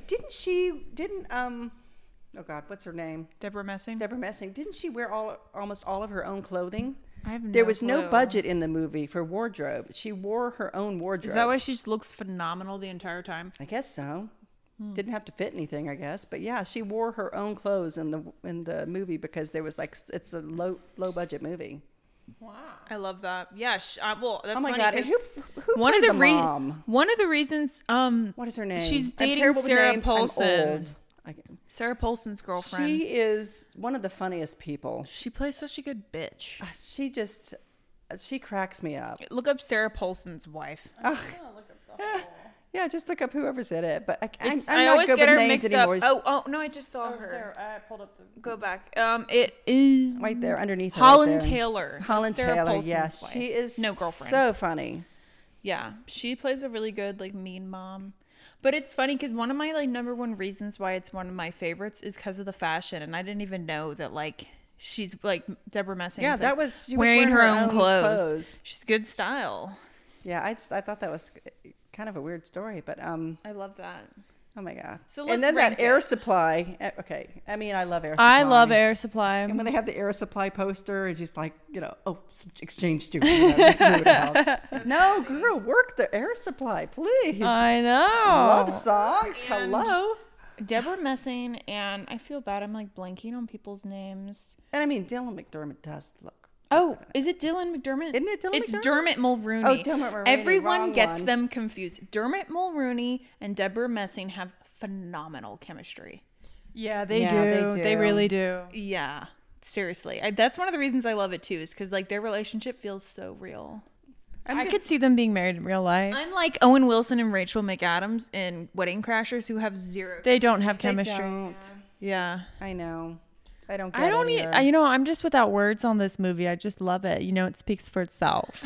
oh God, what's her name? Deborah Messing. Deborah Messing. Didn't she wear almost all of her own clothing? I have There no was no clue. budget in the movie for wardrobe. She wore her own wardrobe. Is that why she just looks phenomenal the entire time? I guess so. Didn't have to fit anything, I guess, but yeah, she wore her own clothes in the movie because there was like it's a low budget movie. Wow. I love that. Yeah. Well, that's Oh my funny God! And 'cause who one of played the the mom? one of the reasons What is her name? she's I'm dating terrible with Sarah names. I'm Paulson. old. Sarah Paulson's girlfriend. She is one of the funniest people. She plays such a good bitch. She cracks me up. Look up Sarah Paulson's wife. Yeah, just look up whoever's in it. But I'm I not always good get with her names mixed anymore. up. Oh no, I just saw her. Sarah, I pulled up the. Go back. It is Right there, underneath her. Holland right there. Taylor. Holland Sarah Taylor, Paulson's yes. wife. She is no girlfriend. so funny. Yeah, she plays a really good like mean mom. But it's funny because one of my like number one reasons why it's one of my favorites is because of the fashion, and I didn't even know that like she's like Deborah Messing. Yeah, is, that like, was she was wearing her own clothes. clothes. She's good style. Yeah, I thought that was kind of a weird story, but I love that. oh my God. So let's and then rank that Air it. Supply. Okay, I mean I love Air Supply. I love Air Supply. And when they have the Air Supply poster, it's just like, exchange student. Let's move it out. No, girl, work the Air Supply, please. I know. Love songs. Hello. Deborah Messing, and I feel bad. I'm like blanking on people's names. And I mean, Dylan McDermott does look. Oh, is it Dylan McDermott? Isn't it Dylan It's McDermott? Dermot Mulrooney. Oh, Dermot Mulrooney, Everyone wrong gets one. them confused. Dermot Mulrooney and Deborah Messing have phenomenal chemistry. Yeah, they Yeah, do. they They do. really do. Yeah, seriously. That's one of the reasons I love it too, is because like their relationship feels so real. I could see them being married in real life. Unlike Owen Wilson and Rachel McAdams in Wedding Crashers, who have zero. They don't have They chemistry. don't. Yeah. I know. I don't get I don't it either. I'm just without words on this movie. I just love it. It speaks for itself.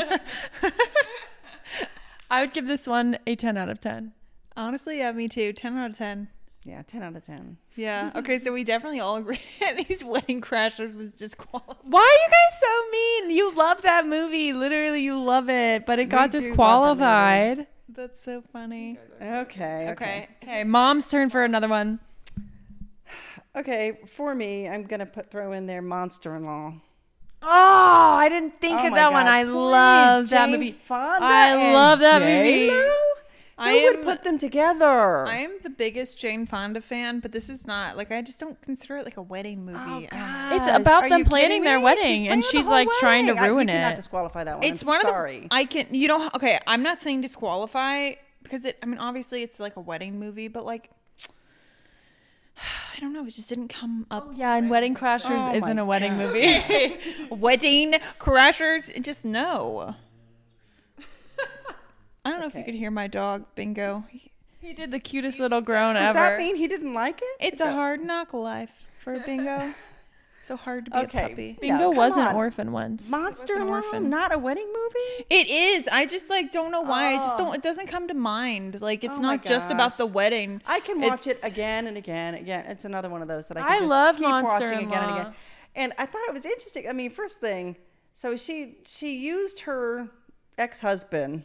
I would give this one a 10 out of 10. Honestly, yeah, me too. 10 out of 10. Yeah, 10 out of 10. Yeah. Okay, so we definitely all agree that these Wedding Crashers was disqualified. Why are you guys so mean? You love that movie. Literally, you love it, but it got do love that disqualified. That's so funny. Okay. Okay, Mom's turn for another one. Okay, for me, I'm going to throw in there Monster-in-Law. Oh, I didn't think Oh of my that one. God, I please, love that Jane movie. Fonda I and love that J-Lo? movie. Who would put them together? I am the biggest Jane Fonda fan, but this is not like I just don't consider it like a wedding movie. Oh, I don't know. gosh. It's about Are them you planning kidding their me? wedding, and planning she's, the like, whole trying to wedding. ruin You cannot it. disqualify that one. It's I'm one sorry. of the I can you don't okay, I'm not saying disqualify because obviously it's like a wedding movie, but like I don't know, it just didn't come up. Yeah, and Wedding Crashers Oh isn't my a wedding movie. Wedding Crashers, just no. I don't know if you Okay. could hear my dog, Bingo. He did the cutest little groan Does ever. that mean he didn't like it? It's a hard knock life for Bingo. So hard to be Okay. a puppy. Bingo No, come was an on. orphan once. Monster-in-Law, orphan. not a wedding movie? It is. I just like don't know why. I just Oh. don't. It doesn't come to mind. Like it's Oh my not just about the gosh. wedding. I can watch it It's- again and again. It's another one of those that I can I just love keep watching again and Monster-in-Law. again. And I thought it was interesting. I mean, first thing, so she used her ex-husband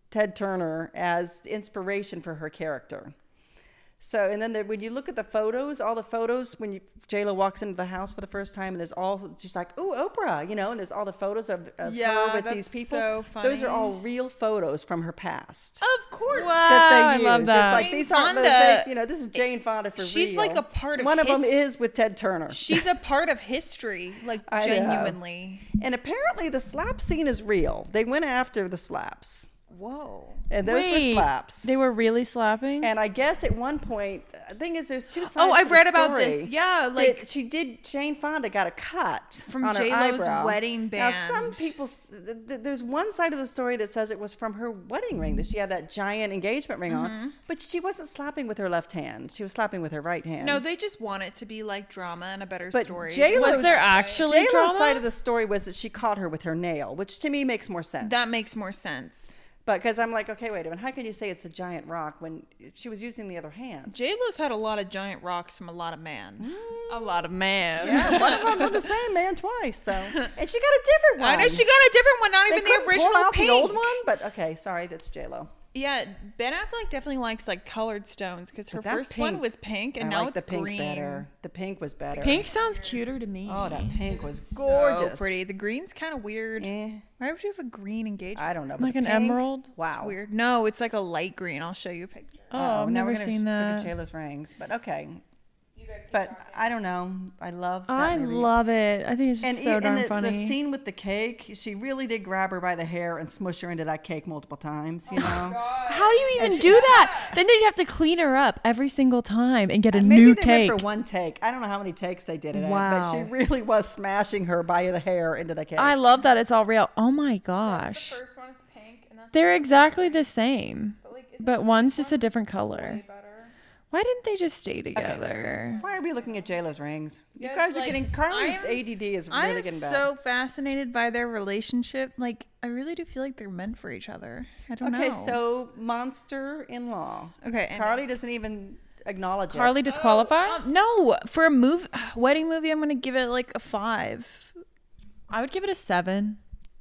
Ted Turner as inspiration for her character. So, and then when you look at the photos, all the photos, when J-Lo walks into the house for the first time, and there's all, she's like, ooh, Oprah, you know, and there's all the photos of her with these people. So funny. Those are all real photos from her past. Of course. Wow, That they use. I love that. It's like, these aren't the Fonda, fake, you know, this is Jane Fonda for she's real. like a part of One of them is with Ted Turner. She's a part of history, like I know. genuinely. And apparently the slap scene is real. They went after the slaps. Whoa. And those were Wait, slaps. They were really slapping? And I guess at one point, the thing is, there's two sides. Oh, I've to the read about story. this. Yeah, That like Jane Fonda got a cut from on her J-Lo's eyebrow. wedding band. Now, some people, there's one side of the story that says it was from her wedding ring, that she had that giant engagement ring on, but she wasn't slapping with her left hand. She was slapping with her right hand. No, they just want it to be like drama and a better But story. J-Lo's, Was there actually J-Lo's drama? side of the story was that she caught her with her nail, which to me makes more sense. That makes more sense. But because I'm like, okay, wait a minute, how can you say it's a giant rock when she was using the other hand? J-Lo's had a lot of giant rocks from a lot of man. A lot of man. Yeah, one of them was the same man twice. So, and she got a different one. I know she got a different one, not They even the couldn't original pull out pink. the old one, but okay, sorry, that's J-Lo. Yeah, Ben Affleck definitely likes like colored stones because her But that first pink- one was pink and I now like it's the pink green. better. The pink was better. Pink sounds cuter to me. Oh, that pink was So gorgeous. pretty. The green's kind of weird. Eh, Why would you have a green engagement? I don't know. but Like the an pink- emerald? Wow. Weird. No, it's like a light green. I'll show you a picture. Oh, Uh-oh, I've now never we're gonna seen look that. at J-Lo's rings, but okay. But I don't know. I love that I movie. love it. I think it's just so darn the funny. scene with the cake, she really did grab her by the hair and smush her into that cake multiple times, you know? How do you even And she- do that? Then they'd have to clean her up every single time and get a Maybe new they cake. went for one take. I don't know how many takes they did it at, but Wow. she really was smashing her by the hair into the cake. I love that it's all real. Oh my gosh. first one is pink, and that's They're exactly the same, like but one's just a different color. better. Why didn't they just stay together? Why are we looking at J-Lo's rings? You Yes, guys are like, getting, Carly's ADD is I really am getting bad. so fascinated by their relationship. Like, I really do feel like they're meant for each other. I don't know. Okay, so monster-in-law. Okay, and- Carly doesn't even acknowledge Carly it. disqualified? No, for a wedding movie, I'm gonna give it like a 5. I would give it a 7,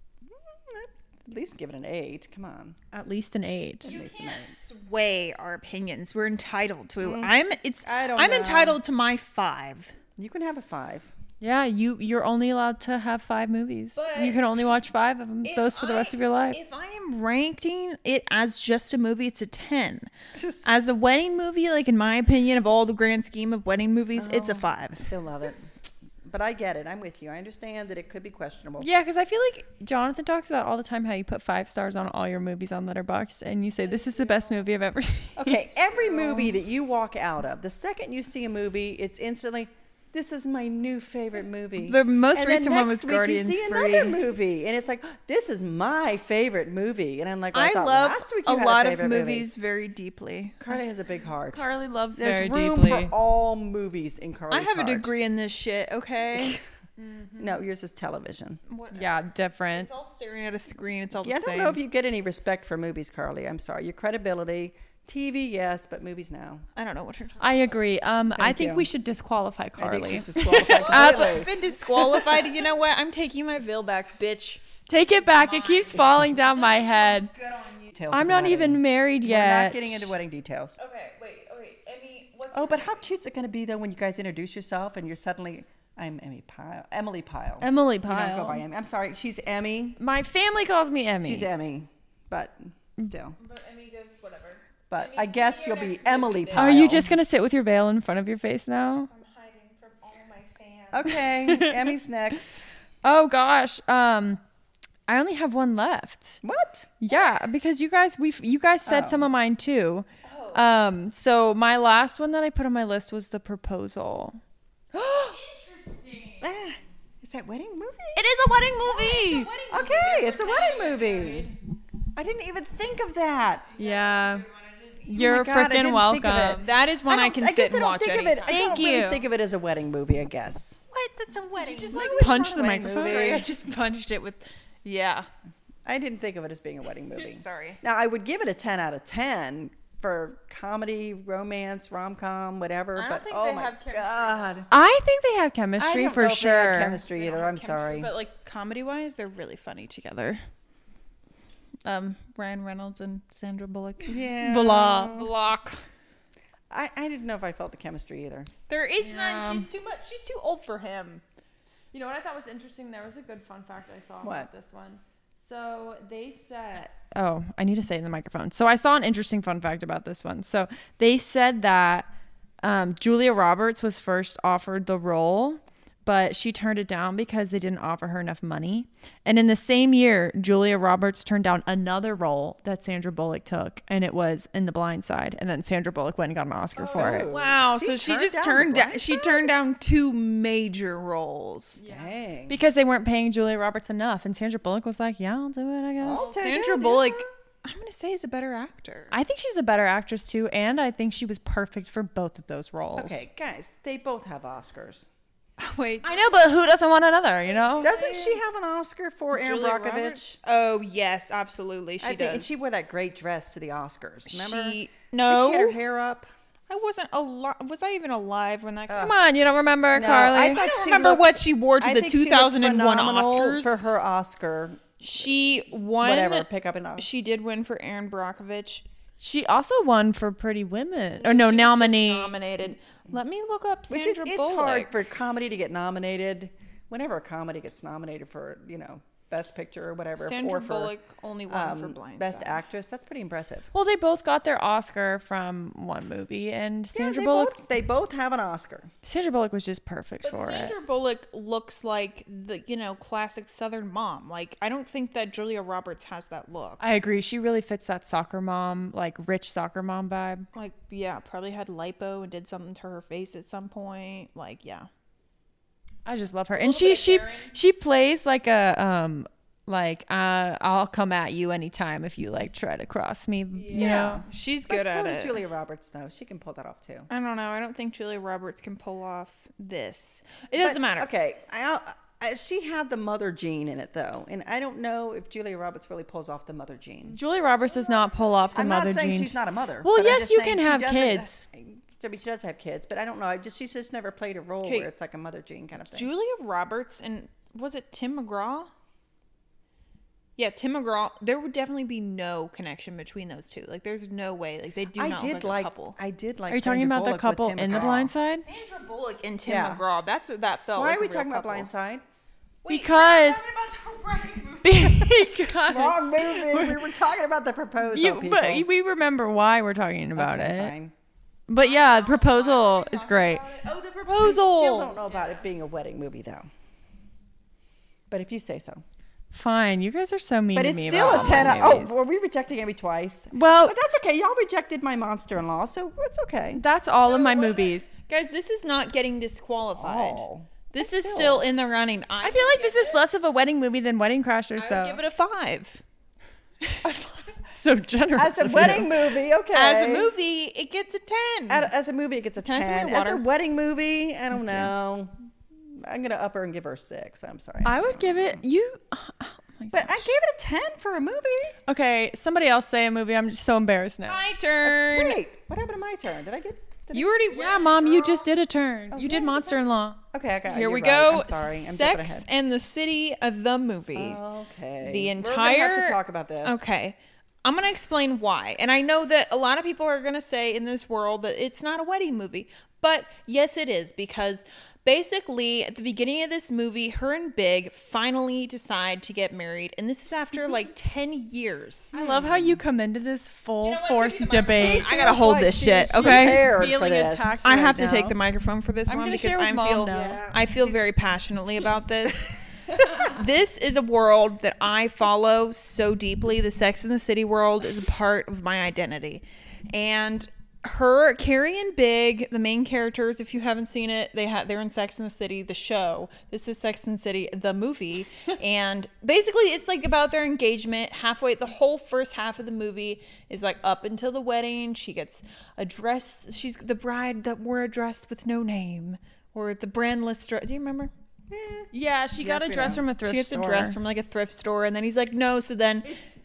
At least give it an 8. Come on. at least an 8. At least an 8. Sway our opinions. We're entitled to. I don't I'm know. entitled to my 5. You can have a 5. Yeah, you're only allowed to have 5 movies. But You can only watch 5 of them, those for the rest of your life. If I am ranking it as just a movie, it's a 10. As a wedding movie, like in my opinion, of all the grand scheme of wedding movies, it's a 5. Still love it. But I get it. I'm with you. I understand that it could be questionable. Yeah, because I feel like Jonathan talks about all the time how you put 5 stars on all your movies on Letterboxd, and you say this is the best movie I've ever seen. Okay, every movie that you walk out of, the second you see a movie, it's instantly, this is my new favorite movie. The most And then recent one was next week Guardians You see 3. another movie, and it's like, this is my favorite movie. And I'm like, I thought love last week a you had lot of favorite movie. movies very deeply. Carly has a big heart. Carly loves There's very room deeply. for all movies in Carly's I have a heart. degree in this shit, okay? No, yours is television. Whatever. Yeah, different. It's all staring at a screen. It's all Yeah, I the don't same. know if you get any respect for movies, Carly. I'm sorry. Your credibility, TV, yes, but movies, no. I don't know what you're talking I agree. I Thank think you. we should disqualify I Carly. think she's disqualified I've completely. been disqualified. You know what? I'm taking my veil back, bitch. Take it back. It keeps falling down my head. Good on you. Details of I'm the not wedding. even married We're yet. not getting into wedding details. Okay, wait. Emmy, what's Oh, but how cute's it going to be though when you guys introduce yourself and you're suddenly, I'm Emmy Pyle, Emily Pyle. Emily You don't go Pyle. by Emmy. I'm sorry, she's Emmy. My family calls me Emmy. She's Emmy, but still. But Emmy goes whatever. But I guess you'll be Emily Pyle. Are you just gonna sit with your veil in front of your face now? I'm hiding from all my fans. Okay, Emmy's next. Oh gosh. I only have one left. What? Yeah, because you guys said Oh. some of mine too. So my last one that I put on my list was The Proposal. Ah, is that wedding movie? It is a wedding movie. Okay, it's a wedding movie. I didn't even think of that. Yeah. You're God, I didn't freaking think of welcome. it. That is one I can guess sit and I don't watch think of it. anytime. I don't Thank really you. think of it as a wedding movie, I guess. What? That's a wedding. Just like No, it's punch not the a wedding microphone. movie. Sorry, I just punched it with. Yeah. I didn't think of it as being a wedding movie. Sorry. Now, I would give it a 10 out of 10 for comedy, romance, rom-com, whatever. I don't But think oh they my have chemistry. God. I think they have I chemistry don't for know if they have sure. chemistry either. I'm sorry. But like comedy wise, they're really funny together. Ryan Reynolds and Sandra Bullock. Yeah. Block. I didn't know if I felt the chemistry either. There is none. She's too much. She's too old for him. You know what I thought was interesting? There was a good fun fact I saw What? about this one. So they said, oh, I need to say it in the microphone. So I saw an interesting fun fact about this one. So they said that Julia Roberts was first offered the role, but she turned it down because they didn't offer her enough money. And in the same year, Julia Roberts turned down another role that Sandra Bullock took, and it was in The Blind Side. And then Sandra Bullock went and got an Oscar for it. Wow. She So she turned just down turned The down. Blind She Side? turned down 2 major roles. Dang. Because they weren't paying Julia Roberts enough. And Sandra Bullock was like, yeah, I'll do it, I guess. I'll take Sandra it, Bullock, yeah. I'm gonna say, is a better actor. I think she's a better actress too, and I think she was perfect for both of those roles. Okay, guys, they both have Oscars. Wait. I know, but who doesn't want another, you know? Doesn't she have an Oscar for Aaron Julia Brockovich? Roberts? Oh yes, absolutely. She I think, does. and she wore that great dress to the Oscars. Remember? She She had her hair up. I wasn't alive. Was I even alive when that? Come on, you don't remember, No, Carly? I I thought don't she remember looked- what she wore to I the think she looked 2001 phenomenal Oscars. for her Oscar. She won. Whatever, pick up an Oscar. She did win for Aaron Brockovich. She also won for Pretty Women. Or no, nominee. Nominated. Let me look up Sandra Which is, it's Bullock. hard for comedy to get nominated. Whenever a comedy gets nominated for, Best Picture or whatever, Sandra or for Bullock only won for Blind Best Side. Actress, that's pretty impressive. Well, they both got their Oscar from one movie, and Sandra Bullock. They both have an Oscar. Sandra Bullock was just perfect But for Sandra it. Bullock looks like the classic Southern mom. Like I don't think that Julia Roberts has that look. I agree. She really fits that soccer mom, like rich soccer mom vibe. Like yeah, probably had lipo and did something to her face at some point. Like yeah. I just love her, and she plays like a I'll come at you anytime if you like try to cross me. You know, She's But good so at does it. Julia Roberts, though. She can pull that off, too. I don't know. I don't think Julia Roberts can pull off this. It doesn't matter. Okay. She had the mother gene in it, though. And I don't know if Julia Roberts really pulls off the mother gene. Julia Roberts does not pull off the I'm mother not saying gene. she's not a mother. Well, but I'm yes, just you saying can she have doesn't- kids. I mean, she does have kids, but I don't know. She's just never played a role Okay. where it's like a mother gene kind of thing. Julia Roberts and was it Tim McGraw? Yeah, Tim McGraw. There would definitely be no connection between those two. Like, there's no way. Like, they do not look like a couple. I did like. Are you talking Sandra about the Bullock with couple Tim in The McGraw. Blind Side? Sandra Bullock and Tim Yeah. McGraw. That's what that felt Why like. are we a real talking about couple. Blind Side? Because because Wrong movie. We were talking about the proposal, people. but we remember why we're talking about Okay, it. fine. But yeah, Proposal is great. Oh, the I proposal. still don't know about it being a wedding movie, though. But if you say so. Fine, you guys are so mean But to it's me. still about a 10 all my out. movies. Oh, were we rejecting Amy twice? Well, But that's okay. Y'all rejected my monster-in-law, so it's okay. that's all of my movies. Guys, this is not getting disqualified. Oh. This is still in the running. I feel like this is less of a wedding movie than Wedding Crashers, I though. would give it a 5. So generous. As a of wedding you. movie, okay. As a movie, it gets a 10. As a movie, it gets a Can I have some 10. more As a water? wedding movie, I don't know. I'm going to up her and give her a 6. I'm sorry. I would give it you. But I gave it a 10 for a movie. Okay, somebody else say a movie. I'm just so embarrassed now. My turn. Wait, what happened to my turn? Did I get... You already Yeah, Mom, you just did a turn. You did yeah. Monster-in-Law. Okay, I got it. Here You're we right. go. I'm sorry. I'm jumping Sex ahead. and the City of the movie. Okay. The We're entire. gonna have to talk about this. Okay. I'm going to explain why. And I know that a lot of people are going to say in this world that it's not a wedding movie. But yes, it is. Because basically, at the beginning of this movie, her and Big finally decide to get married. And this is after like 10 years. I love how you come into this full You know what? force Give me the debate. microphone. I gotta hold Feels this like shit, she's okay? prepared for Feeling this. attacked I right have to now. take the microphone for this I'm one gonna because share with I Mom feel now. I feel very passionately about this. This is a world that I follow so deeply. The Sex and the City world is a part of my identity. And Carrie and Big, the main characters, if you haven't seen it, they're in Sex and the City, the show. This is Sex and the City, the movie. And basically it's like about their engagement. Halfway, the whole first half of the movie is like up until the wedding. She gets a dress. She's the bride that wore a dress with no name, or the brandless dress. Do you remember? Yeah, she got a we dress know. from a thrift She gets store. a dress from like a thrift store, and then he's like, no. So then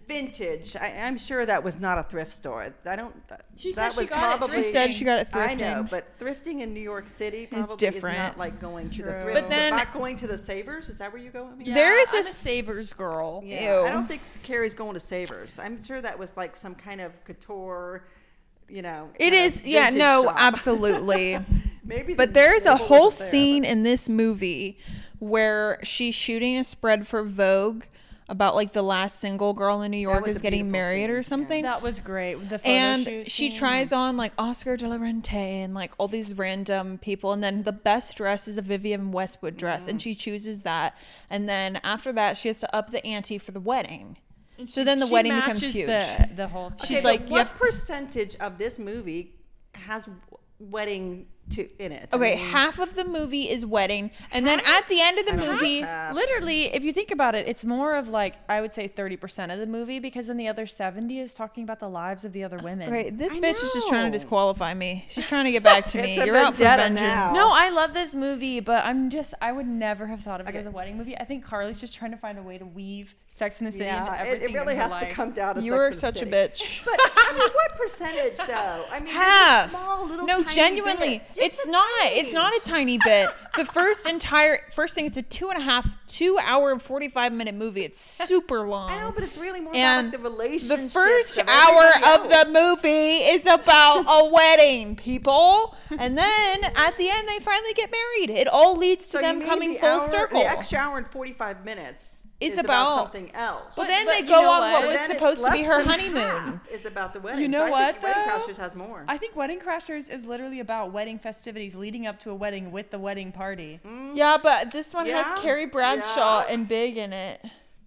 vintage. I'm sure that was not a thrift store. I don't. She that said was she got it probably. She said she got it thrifting. I know, but thrifting in New York City probably different. is not like going to the True. thrift But store. then- Not going to the Savers. Is that where you go? I mean, Yeah, There is I'm a a Savers girl. Yeah, Ew. I don't think Carrie's going to Savers. I'm sure that was like some kind of couture, It kind is, of yeah, vintage no, shop. absolutely. Maybe. But there is a whole scene in this movie where she's shooting a spread for Vogue about like the last single girl in New York was is a getting beautiful married scene, or yeah. something. That was great. The photo And shoot she scene. tries on like Oscar de la Renta and like all these random people, and then the best dress is a Vivienne Westwood dress, and she chooses that. And then after that, she has to up the ante for the wedding. So then the She wedding becomes matches huge. The whole. Okay, She's but like, what you have- percentage of this movie has wedding in it? I Okay, mean, half of the movie is wedding, and then at the end of the I don't know if movie, it's half. Literally, if you think about it, it's more of like I would say 30% of the movie because then the other 70 is talking about the lives of the other women. okay, this I bitch is just trying to know. disqualify me. She's trying to get back to me. It's a You're out for vendetta vengeance. now. No, I love this movie, but I would never have thought of it as a wedding movie. I think Carly's just trying to find a way to weave Sex in the City into Yeah, everything. it really in her has to life. come down to You're Sex and the such a City. bitch. But I mean, what percentage though? I mean, Half. There's a small little No, tiny genuinely, bit. Just it's a not. tiny. It's not a tiny bit. The first thing, it's a 2 hour and 45-minute movie. It's super long. I know, but it's really more And about like the relationship. the first hour of the movie is about a wedding, people. And then at the end, they finally get married. It all leads to So them you mean coming the full hour, circle. The extra hour and 45 minutes Is is about- something else. But then But they you go know on what? what So was then it's supposed to be less her than honeymoon. half is about the wedding. You know so I what, think Wedding though? Crashers has more. I think Wedding Crashers is literally about wedding festivities leading up to a wedding with the wedding party. Yeah, but this one Yeah, has Carrie Bradshaw yeah. and Big in it.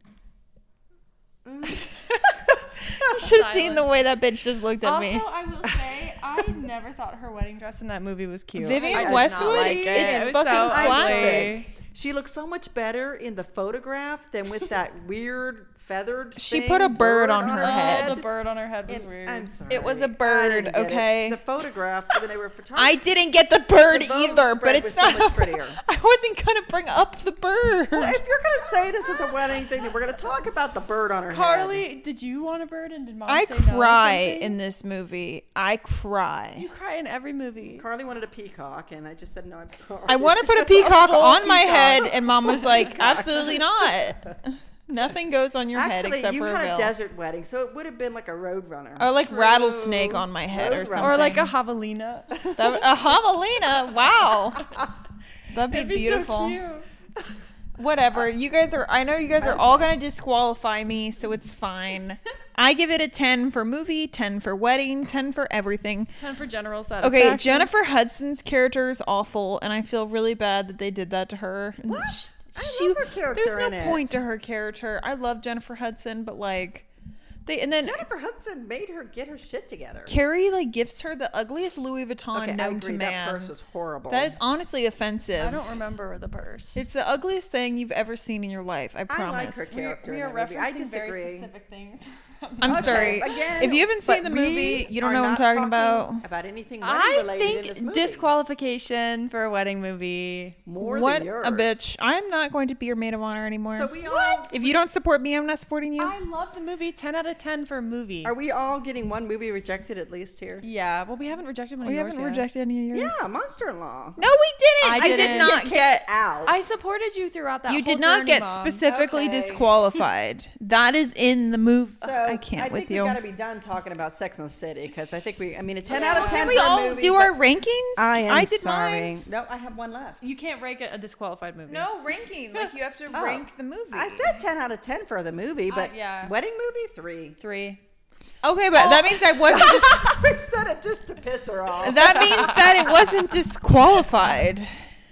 You should have seen the way that bitch just looked at Also, me. I will say, I never thought her wedding dress in that movie was cute. Vivienne I did not Westwood? like it. It's It was fucking so classic. ugly. She looks so much better in the photograph than with that weird feathered She thing, put a bird on her Oh, head. the bird on her head was And weird. I'm sorry. It was a I bird, didn't get it. okay? The photograph when they were I photography. didn't get the bird The Vogue either, but spread it's was so not. much prettier. I wasn't gonna bring up the bird. Well, if you're gonna say this is a wedding thing, then we're gonna talk about the bird on her head. Carly, did you want a bird and did mom I say no to cry something? in this movie. I cry. You cry in every movie. Carly wanted a peacock, and I just said no. I'm sorry. I want to put a peacock full on my peacock. head, and Mom was like, "Absolutely not. Nothing goes on your head Actually, except you for a had a veil." desert wedding, so it would have been like a road runner. Or like True. rattlesnake on my head or Roadrunner. something. Or like a javelina. A javelina. Wow. That'd be That'd be beautiful. so cute. Whatever. You guys are. I know you guys are all gonna disqualify me, so it's fine. I give it a 10 for movie, 10 for wedding, 10 for everything. 10 for general satisfaction. Okay, Jennifer Hudson's character is awful, and I feel really bad that they did that to her. And What? I love her character There's in no it. point to her character. I love Jennifer Hudson, but like, and then Jennifer Hudson made her get her shit together. Carrie like gives her the ugliest Louis Vuitton Okay, I known to agree. That man. purse was horrible. That is honestly offensive. I don't remember the purse. It's the ugliest thing you've ever seen in your life. I I promise. like her we character we in are that movie. I referencing disagree. very specific things. I'm Okay, sorry. again, If you haven't seen but the movie, we you don't are know what I'm not talking about. About anything wedding I related in this think movie. disqualification for a wedding movie. More What than yours. a bitch. I'm not going to be your maid of honor anymore. So we all. If you don't support me, I'm not supporting you. I love the movie. 10 out of 10 for a movie. Are we all getting one movie rejected at least here? Yeah, well, we haven't rejected one we of yours haven't yet. rejected any of yours. Yeah, Monster-in-Law. No, we didn't. I I did didn't. not Get get. out. I supported you throughout that You whole did not journey, get Mom. specifically Okay. disqualified. That is in the movie. So I can't with think you. we got to be done talking about Sex and the City because I think a 10 Yeah. out of 10 Can we for a all movie, do but our rankings? I am did sorry. mine. No, I have one left. You can't rank a disqualified movie. No ranking. Like you have to Oh. rank the movie. I said 10 out of 10 for the movie, but yeah. wedding movie 3. 3. Okay, but that means I wasn't. I said it just to piss her off. That means that it wasn't disqualified.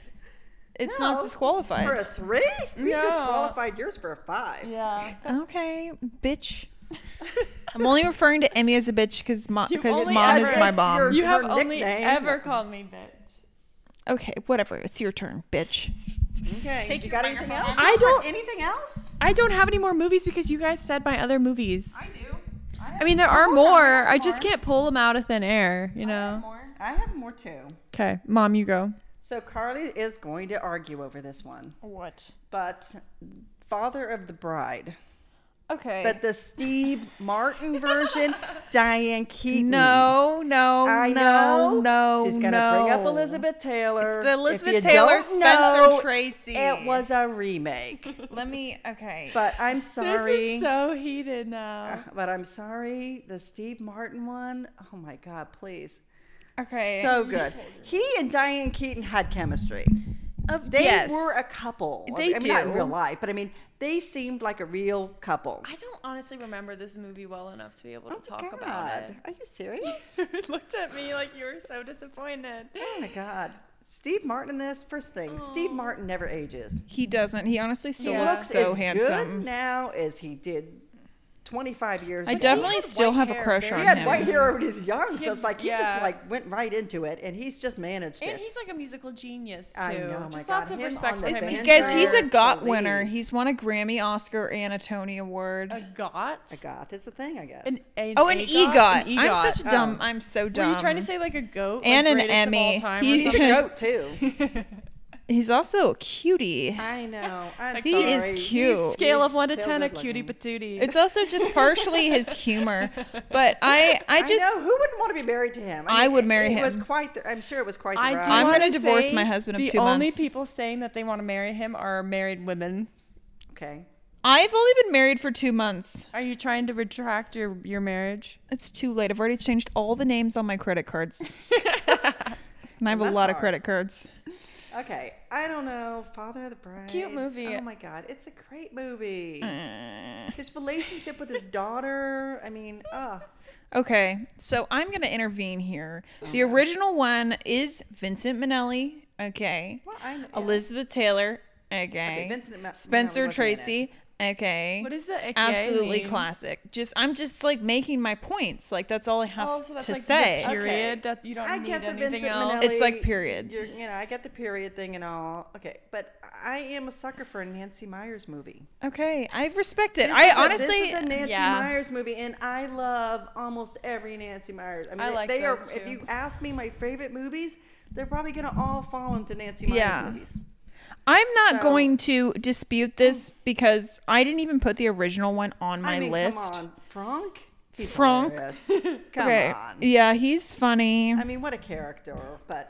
It's not No, disqualified. For a 3? We No. disqualified yours for a 5. Yeah. Okay, bitch. I'm only referring to Emmy as a bitch because mom You is only my ever- mom. your- You have her only nickname. ever called me bitch. Okay, whatever. It's your turn, bitch. Okay. Take you your got anything microphone else? off. I don't- Anything else? I don't have any more movies because you guys said my other movies. I do. I mean, there are more. I just can't pull them out of thin air, you know? I have more too. Okay, Mom, you go. So Carly is going to argue over this one, What? but Father of the Bride. Okay. But the Steve Martin version, Diane Keaton. No. I know. She's going to bring up Elizabeth Taylor. It's the Elizabeth If you Taylor, don't Spencer know, Tracy. It was a remake. Okay. But I'm sorry. This is so heated now. But I'm sorry. The Steve Martin one, oh my God, please. Okay. So good. He and Diane Keaton had chemistry. They were a couple. They I mean, not in do. real life, but I mean, they seemed like a real couple. I don't honestly remember this movie well enough to be able to talk God. about it. Are you serious? You looked at me like you were so disappointed. Oh my God. Steve Martin in this, first thing, Steve Martin never ages. He doesn't. He honestly still He looks looks so as handsome. good now as he did 25 years I ago. definitely still have a crush on He him. had white hair when he was young, so it's like he Yeah. just like went right into it, and he's just managed And it. he's like a musical genius too. I know, my Just God. lots of Him respect on for the him. Vanguard. Guys, he's a GOT Police. winner. He's won a Grammy, Oscar, and a Tony Award. A got? I got it's a thing, I guess. An EGOT? EGOT. An I'm EGOT. such a dumb. I'm so Were dumb. you trying to say like a goat? And like an greatest of all Emmy. time or He's He's something? a goat too. He's also a cutie. I know. I'm He sorry. is cute. Scale of He's 1 to still 10, a good cutie looking. patootie. It's also just partially his humor, but I just know. Who wouldn't want to be married to him? I would marry It was him. quite. I'm sure it was quite. The I ride. do I'm wanna gonna divorce say my husband of the 2 months. only people saying that they want to marry him are married women. Okay. I've only been married for 2 months. Are you trying to retract your marriage? It's too late. I've already changed all the names on my credit cards. And I have a That's lot of hard. credit cards. Okay. I don't know. Father of the Bride. Cute movie. Oh my God, it's a great movie. His relationship with his daughter. I mean, Okay, so I'm going to intervene here. The original one is Vincent Minnelli. Okay. Well, yeah. Elizabeth Taylor. Okay. Okay, Vincent Minnelli Spencer wasn't in it. Tracy. Okay. What is the AKA Absolutely mean? classic. I'm just like making my points. Like that's all I have Oh, so that's to like say. the period Okay. that you don't I need get the anything Vincent else. Minnelli. It's like periods. I get the period thing and all. Okay, but I am a sucker for a Nancy Meyers movie. Okay, I respect it. This is a Nancy Yeah. Meyers movie, and I love almost every Nancy Meyers. I mean, I like they are. those, If too. you ask me my favorite movies, they're probably gonna all fall into Nancy Meyers Yeah. movies. I'm not So- going to dispute this because I didn't even put the original one on my I mean, list. come on, Frank. He's Frank. hilarious. Come Okay. on. Yeah, he's funny. I mean, what a character, but.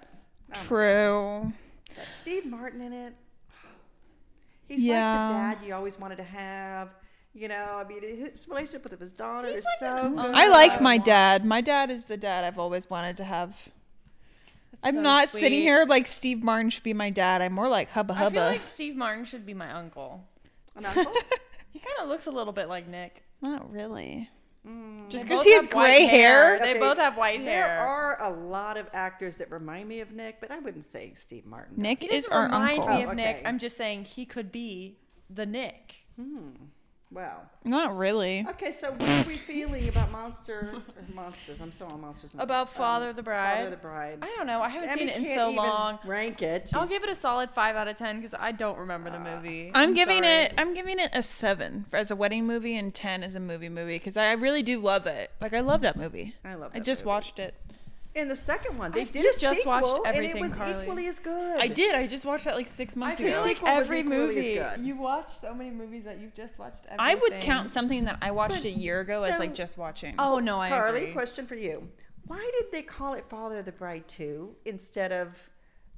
True. But Steve Martin in it. He's Yeah. like the dad you always wanted to have. You know, I mean, his relationship with his daughter He's is like so an good. I like I my want. dad. My dad is the dad I've always wanted to have. That's I'm so not sweet. sitting here like Steve Martin should be my dad. I'm more like Hubba I feel Hubba. like Steve Martin should be my uncle. An uncle? He kind of looks a little bit like Nick. Not really. Just They because both he has have white gray hair. They Okay, both have white There hair. are a lot of actors that remind me of Nick, but I wouldn't say Steve Martin. Nick He is doesn't our remind uncle. me of Nick. Okay. I'm just saying he could be the Nick. Wow. Not really. Okay, so what are we feeling about Monsters? I'm still on Monsters. About Father of the Bride? Father of the Bride. I don't know. I haven't Emmy seen it in can't so even long. Rank it. I'll She's- give it a solid 5 out of 10 because I don't remember the movie. I'm giving sorry. it a 7 as a wedding movie and 10 as a movie because I really do love it. Like I love that movie. I love I that just movie. watched it. In the second one, they I've did a just sequel, watched and it everything, was Carly. equally as good. I did. I just watched that like 6 I months feel ago. like sequel was every equally as movie. good. You watch so many movies that you've just watched everything. I would count something that I watched But a year ago as so- like just watching. Oh, no, I Carly, agree. question for you. Why did they call it Father of the Bride 2 instead of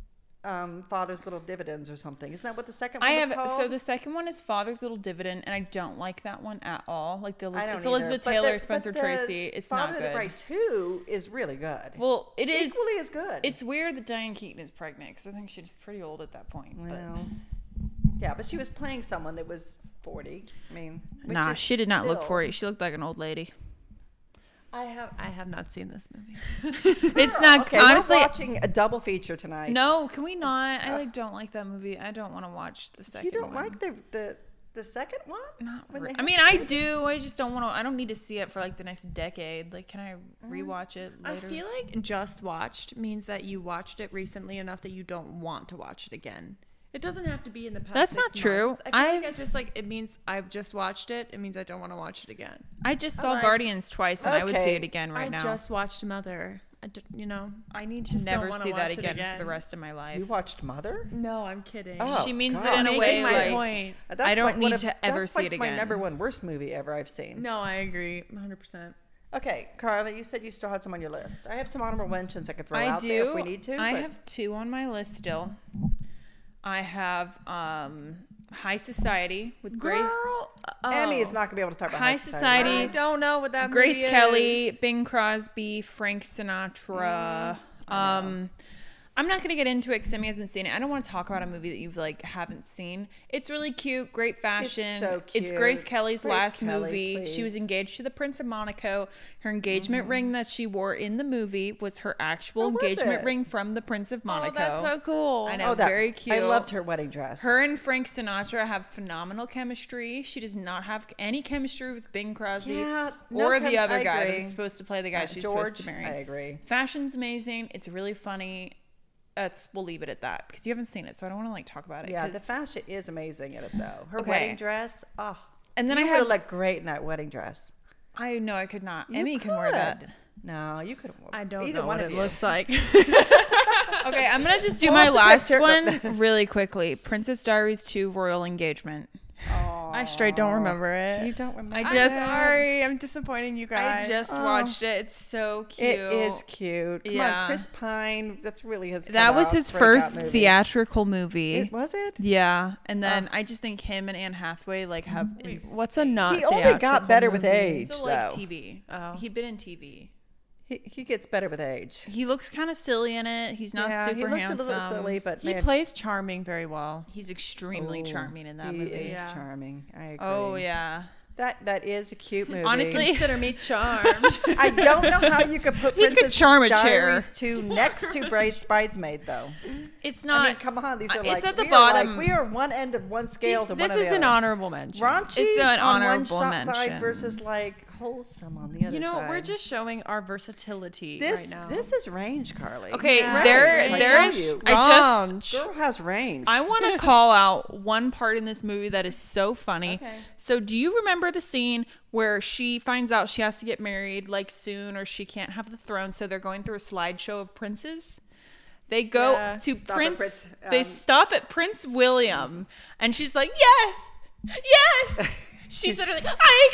Father's Little Dividends or something? Isn't that what the second one was called? So the second one is Father's Little Dividend, and I don't like that one at all. Like I don't it's either. Elizabeth But Taylor, the- Spencer but the Tracy. It's Father not of good. the Bride 2 is really good. Well, it is. Equally as good. It's weird that Diane Keaton is pregnant because I think she's pretty old at that point. But well, yeah, but she was playing someone that was 40. I mean, which nah, is she did not look still- 40. She looked like an old lady. I have not seen this movie. It's not Okay, honestly. we're watching a double feature tonight. No, can we not? I like don't like that movie. I don't want to watch the second. you don't one. like the second one? Not When re- they I have mean, I babies? do. I just don't want to. I don't need to see it for like the next decade. Like, can I rewatch it I later? feel like just watched means that you watched it recently enough that you don't want to watch it again. It doesn't have to be in the past. That's 6 not true. months. I feel like it means I've just watched it. It means I don't want to watch it again. I just saw like- Guardians twice, and I would see Okay. it again right I now. just watched Mother. I need to Just don't never wanna see that watch it again, again. for the rest of my life. You watched Mother? No, I'm kidding. Oh, She means God. it in a way Making my like point. That's I don't like one need of- to ever that's see like it my again. number one worst movie ever I've seen. No, I agree 100%. Okay, Carla, you said you still had some on your list. I have some honorable mentions I could throw I out there do. if we need to. I but- have 2 on my list still. I have High Society with Grace. Girl, Emmy is not going to be able to talk about High High Society. I don't know what that Grace movie Kelly, is. Bing Crosby, Frank Sinatra. I'm not gonna get into it because Emmy hasn't seen it. I don't want to talk about a movie that you've haven't seen. It's really cute, great fashion. It's so It's cute. Grace Kelly's Grace last Kelly, movie. please. She was engaged to the Prince of Monaco. Her engagement ring that she wore in the movie was her actual Oh, was engagement it? ring from the Prince of Monaco. Oh, that's so cool. I know. Oh, that, very cute. I loved her wedding dress. Her and Frank Sinatra have phenomenal chemistry. She does not have any chemistry with Bing Crosby Yeah, no or the chem- other I guy agree. that was supposed to play the guy she's George, supposed to marry. I agree. Fashion's amazing. It's really funny. We'll leave it at that because you haven't seen it, so I don't want to talk about it. Yeah, 'cause- the fashion is amazing in it though. Her Okay. wedding dress, oh. And then you I would have have- looked great in that wedding dress. I know I could not. You Emmy can wear that. could. No, you could. I don't either know one what of it you. looks like. Okay, I'm gonna just do Pull my up the last picture. one really quickly. Princess Diaries 2 Royal Engagement. I straight don't remember it. You don't remember? I I'm just- sorry. I'm disappointing you guys. I just Oh. watched it. It's so cute. It is cute. Come Yeah. on, Chris Pine. That's really his. That was cutout, his breakout first movie. theatrical movie. Was it? Yeah, and then I just think him and Anne Hathaway have. What's a not He only got theatrical better with movie? age, So though. TV. Oh. He'd been in TV. He gets better with age. He looks kind of silly in it. He's not yeah, super he looked handsome. a little silly, but He man, plays charming very well. He's extremely oh, charming in that he movie. is Yeah. charming. I agree. Oh yeah. That is a cute movie. Honestly, Consider me charmed. I don't know how you could put He could Princess charm a chair. Diaries 2 next to Bridesmaid though. it's not. I mean, come on, these are it's like at the we bottom. Are like, we are one end of one scale to one this of is the an other. honorable mention. Raunchy It's an on one honorable side mention. versus like wholesome on the other You know, side. we're just showing our versatility this. right now. This is range, Carly. Okay, Yeah. there's. I tell you. I just. Girl has range. I want to call out one part in this movie that is so funny. Okay. So, do you remember the scene where she finds out she has to get married soon or she can't have the throne? So they're going through a slideshow of princes. They go Yeah. to Stop at Prince. Prince, They stop at Prince William, and she's like, "Yes, yes." She's literally like, I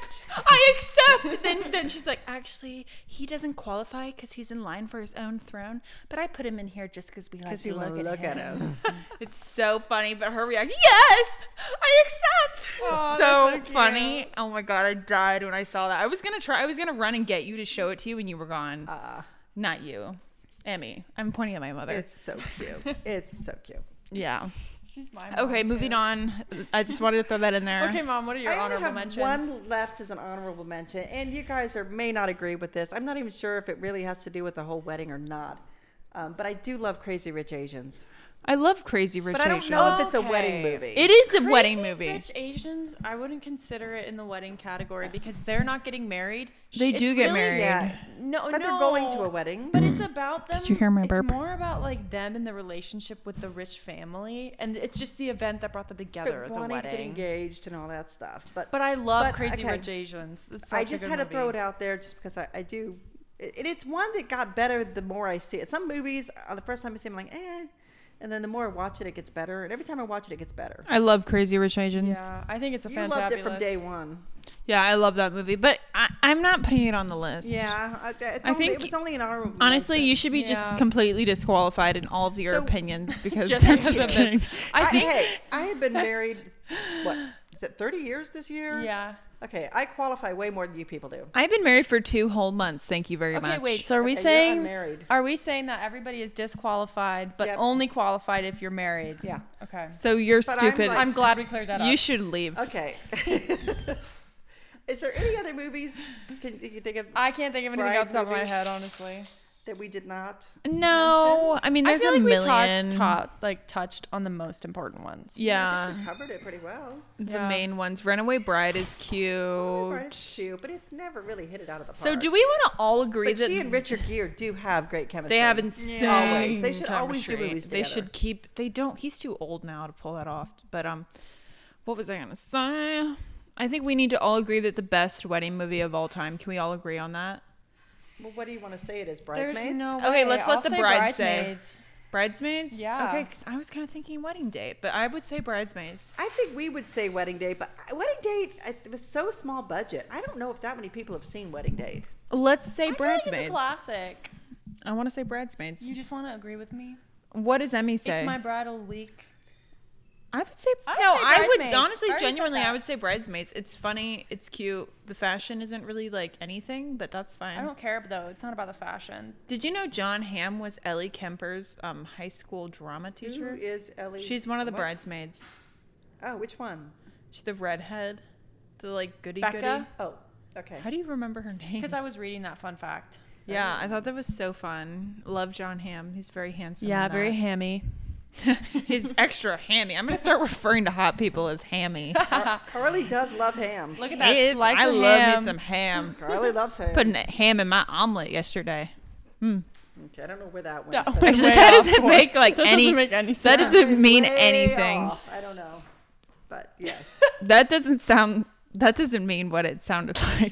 accept. Then she's like, actually, he doesn't qualify because he's in line for his own throne. But I put him in here just because we like to we wanna look at him. him. It's so funny, but her reaction, yes, I accept. Aw, So that's so funny. Oh my God, I died when I saw that. I was going to run and get you to show it to you when you were gone. Not you. Emmy. I'm pointing at my mother. It's so cute. It's so cute. Yeah. She's mine. Okay, moving on. I just wanted to throw that in there. Okay, Mom, what are your I only honorable have mentions? one left as an honorable mention, and you guys may not agree with this. I'm not even sure if it really has to do with the whole wedding or not, but I do love Crazy Rich Asians. I love Crazy Rich But I don't Asians. know if it's a Okay. wedding movie. It is a Crazy wedding movie. Rich Asians, I wouldn't consider it in the wedding category because they're not getting married. They It's do get really- married. Yeah, No, but no. they're going to a wedding. But it's about them. Did you hear my burp? It's more about like them and the relationship with the rich family, and it's just the event that brought them together as a wanting to get wedding. engaged and all that stuff. But But I love But, Crazy okay. Rich Asians. It's I such a just good had to movie. throw it out there just because I do. It's one that got better the more I see it. Some movies, the first time I see them, I'm like, eh. And then the more I watch it, it gets better. And every time I watch it, it gets better. I love Crazy Rich Asians. Yeah, I think it's a You fantastic. loved it from day one. Yeah, I love that movie, but I'm not putting it on the list. Yeah, I think it was only an honorable. Honestly, mention. you should be just Yeah. completely disqualified in all of your So- opinions because Just I'm because just of this. kidding. I think. Hey, I have been married. What is it? 30 years this year? Yeah. Okay, I qualify way more than you people do. I've been married for 2 whole months. Thank you very much. Okay, wait. So are we Okay, you're saying unmarried. are we saying that everybody is disqualified, but Yep. only qualified if you're married? Yeah. Okay. So you're But I'm stupid. like- I'm glad we cleared that up. You should leave. Okay. Is there any other movies can you think of I can't think of anything Bride off the top of my movies? head, honestly. that we did not? No, I mean there's I feel a like million. we touched on the most important ones. Yeah, We covered it pretty well. the Yeah. main ones. Runaway Bride is cute. Right, it's cute, but it's never really hit it out of the park. So do we want to all agree But that she and Richard Gere do have great chemistry. they have insane Always. They should always do chemistry. movies They together. should keep. They don't. He's too old now to pull that off. But what was I gonna say? I think we need to all agree that the best wedding movie of all time. Can we all agree on that? Well, what do you want to say it is? There's Bridesmaids? no Okay, way. let's let I'll the say bride say. Bridesmaids. Bridesmaids? Yeah. Okay, because I was kind of thinking wedding date, but I would say bridesmaids. I think we would say Wedding Date, but Wedding Date, it was so small budget. I don't know if that many people have seen Wedding Date. Let's say I feel like bridesmaids. it's a classic. I want to say bridesmaids. You just want to agree with me? What does Emmy say? It's my bridal week. I would say I would no. say I would bridesmaids. honestly, I already said genuinely, that. I would say bridesmaids. It's funny. It's cute. The fashion isn't really like anything, but that's fine. I don't care though. It's not about the fashion. Did you know John Hamm was Ellie Kemper's high school drama Who teacher? is Ellie? She's one of the what? bridesmaids. Oh, which one? She's the redhead, the like goody Becca? goody. Oh, okay. How do you remember her name? Because I was reading that fun fact. Yeah, I thought that was so fun. Love John Hamm. He's very handsome. Yeah, in very that. hammy. He's extra hammy. I'm gonna start referring to hot people as hammy. Carly does love ham. Look at that Is- slice I of love ham. me some ham. Carly loves ham. Putting ham in my omelet yesterday. Okay, I don't know where that went. That but- went Actually, way that off doesn't course. make like That any. doesn't make any That sense. doesn't mean Way anything. off. I don't know. But yes. That doesn't sound. That doesn't mean what it sounded like.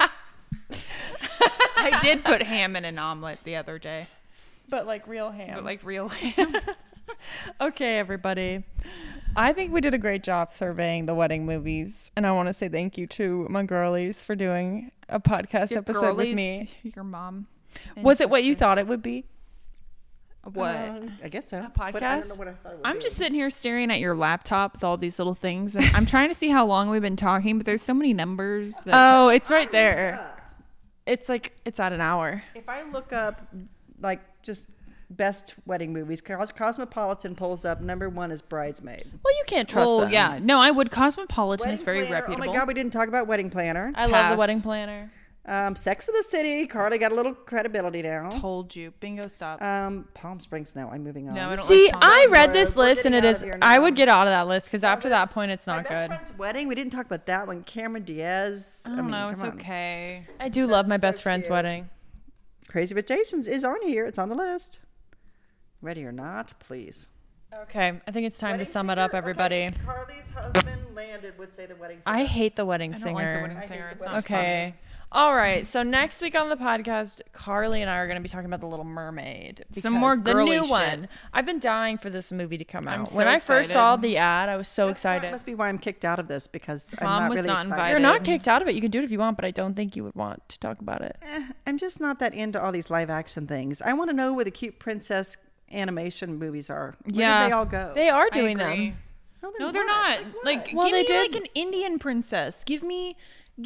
I did put ham in an omelet the other day, But like real ham. but like real ham. Okay, everybody. I think we did a great job surveying the wedding movies, and I want to say thank you to my girlies for doing a podcast Your episode with girlies, me. Your mom. and Was it what you sister. thought it would be? What? I guess so. A But I don't podcast? know what I thought it would I'm be. just sitting here staring at your laptop with all these little things, and I'm trying to see how long we've been talking, but there's so many numbers. That Oh, it's right there. It's like it's at an hour. If I look up, like, just best wedding movies, Cosmopolitan pulls up. Number 1 is Bridesmaid. Well, you can't trust Oh them. yeah, no, I would. Cosmopolitan is very Planner. reputable. Oh my God, we didn't talk about Wedding Planner. I love Pass. the wedding planner. Sex in the City. Carly got a little credibility now. Told you, bingo, stop. Palm Springs. No, I'm moving on. No, I don't See, like I read We're this list and it getting out is. of here I now. would get out of that list because after this- that point, it's My not best good. friend's wedding. We didn't talk about that one. Cameron Diaz. I don't know. come It's on. okay. I do love my so best friend's cute. wedding. Crazy Rich Asians is on here. It's on the list. Ready or not, please. Okay, I think it's time to Wedding sum it singer? up, everybody. Okay, Carly's husband Landon would say the wedding singer. I hate the wedding I don't singer. like the wedding I hate singer. the It's wedding not Okay. All right. So next week on the podcast, Carly and I are going to be talking about The Little Mermaid. Some more the girly new shit. one. I've been dying for this movie to come out. I'm so when I first saw excited. the ad, I was so That excited. must be why I'm kicked out of this because I'm Mom not was really not excited. invited. You're not kicked out of it. You can do it if you want, but I don't think you would want to talk about it. I'm just not that into all these live action things. I want to know where the cute princess animation movies are. Where Yeah. did they all go? They are I doing agree. them. No, they're what? not. what? Like, Well, give they me did- like an Indian princess. Give me.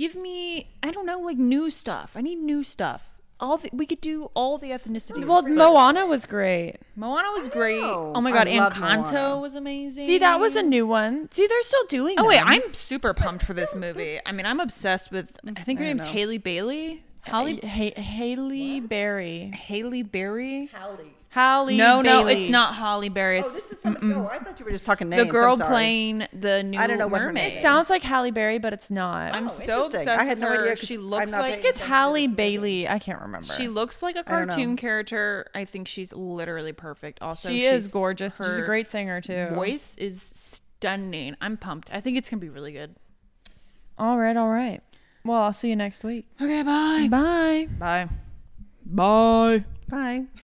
I don't know, like new stuff. I need new stuff. We could do all the ethnicities. Well, Moana was great. Moana was great. know. Oh my god, I love Encanto Moana. was amazing. See, that was a new one. See, they're still doing Oh wait, them. I'm super pumped for this movie. I mean, I'm obsessed with. I think her I don't name's know. Haley Bailey. Haley Berry. Haley Berry. Hallie. Halle No, Bailey. it's not Holly Berry. Oh, It's this is something. Oh, I thought you were just talking names. the girl I'm sorry. playing the new I don't know what her mermaid. name It is. sounds like Halle Berry, but it's not. I'm Oh, so interesting. obsessed I had with no her. idea 'cause She I'm looks not like I think it's attention to Halle this movie. Bailey. I can't remember. she looks like a I don't know. cartoon character. I think she's literally perfect. Also, She is she's- gorgeous. She's a her great singer too. voice is stunning. I'm pumped. I think it's gonna be really good. All right, all right. Well, I'll see you next week. Okay, bye. Bye. Bye. Bye. Bye.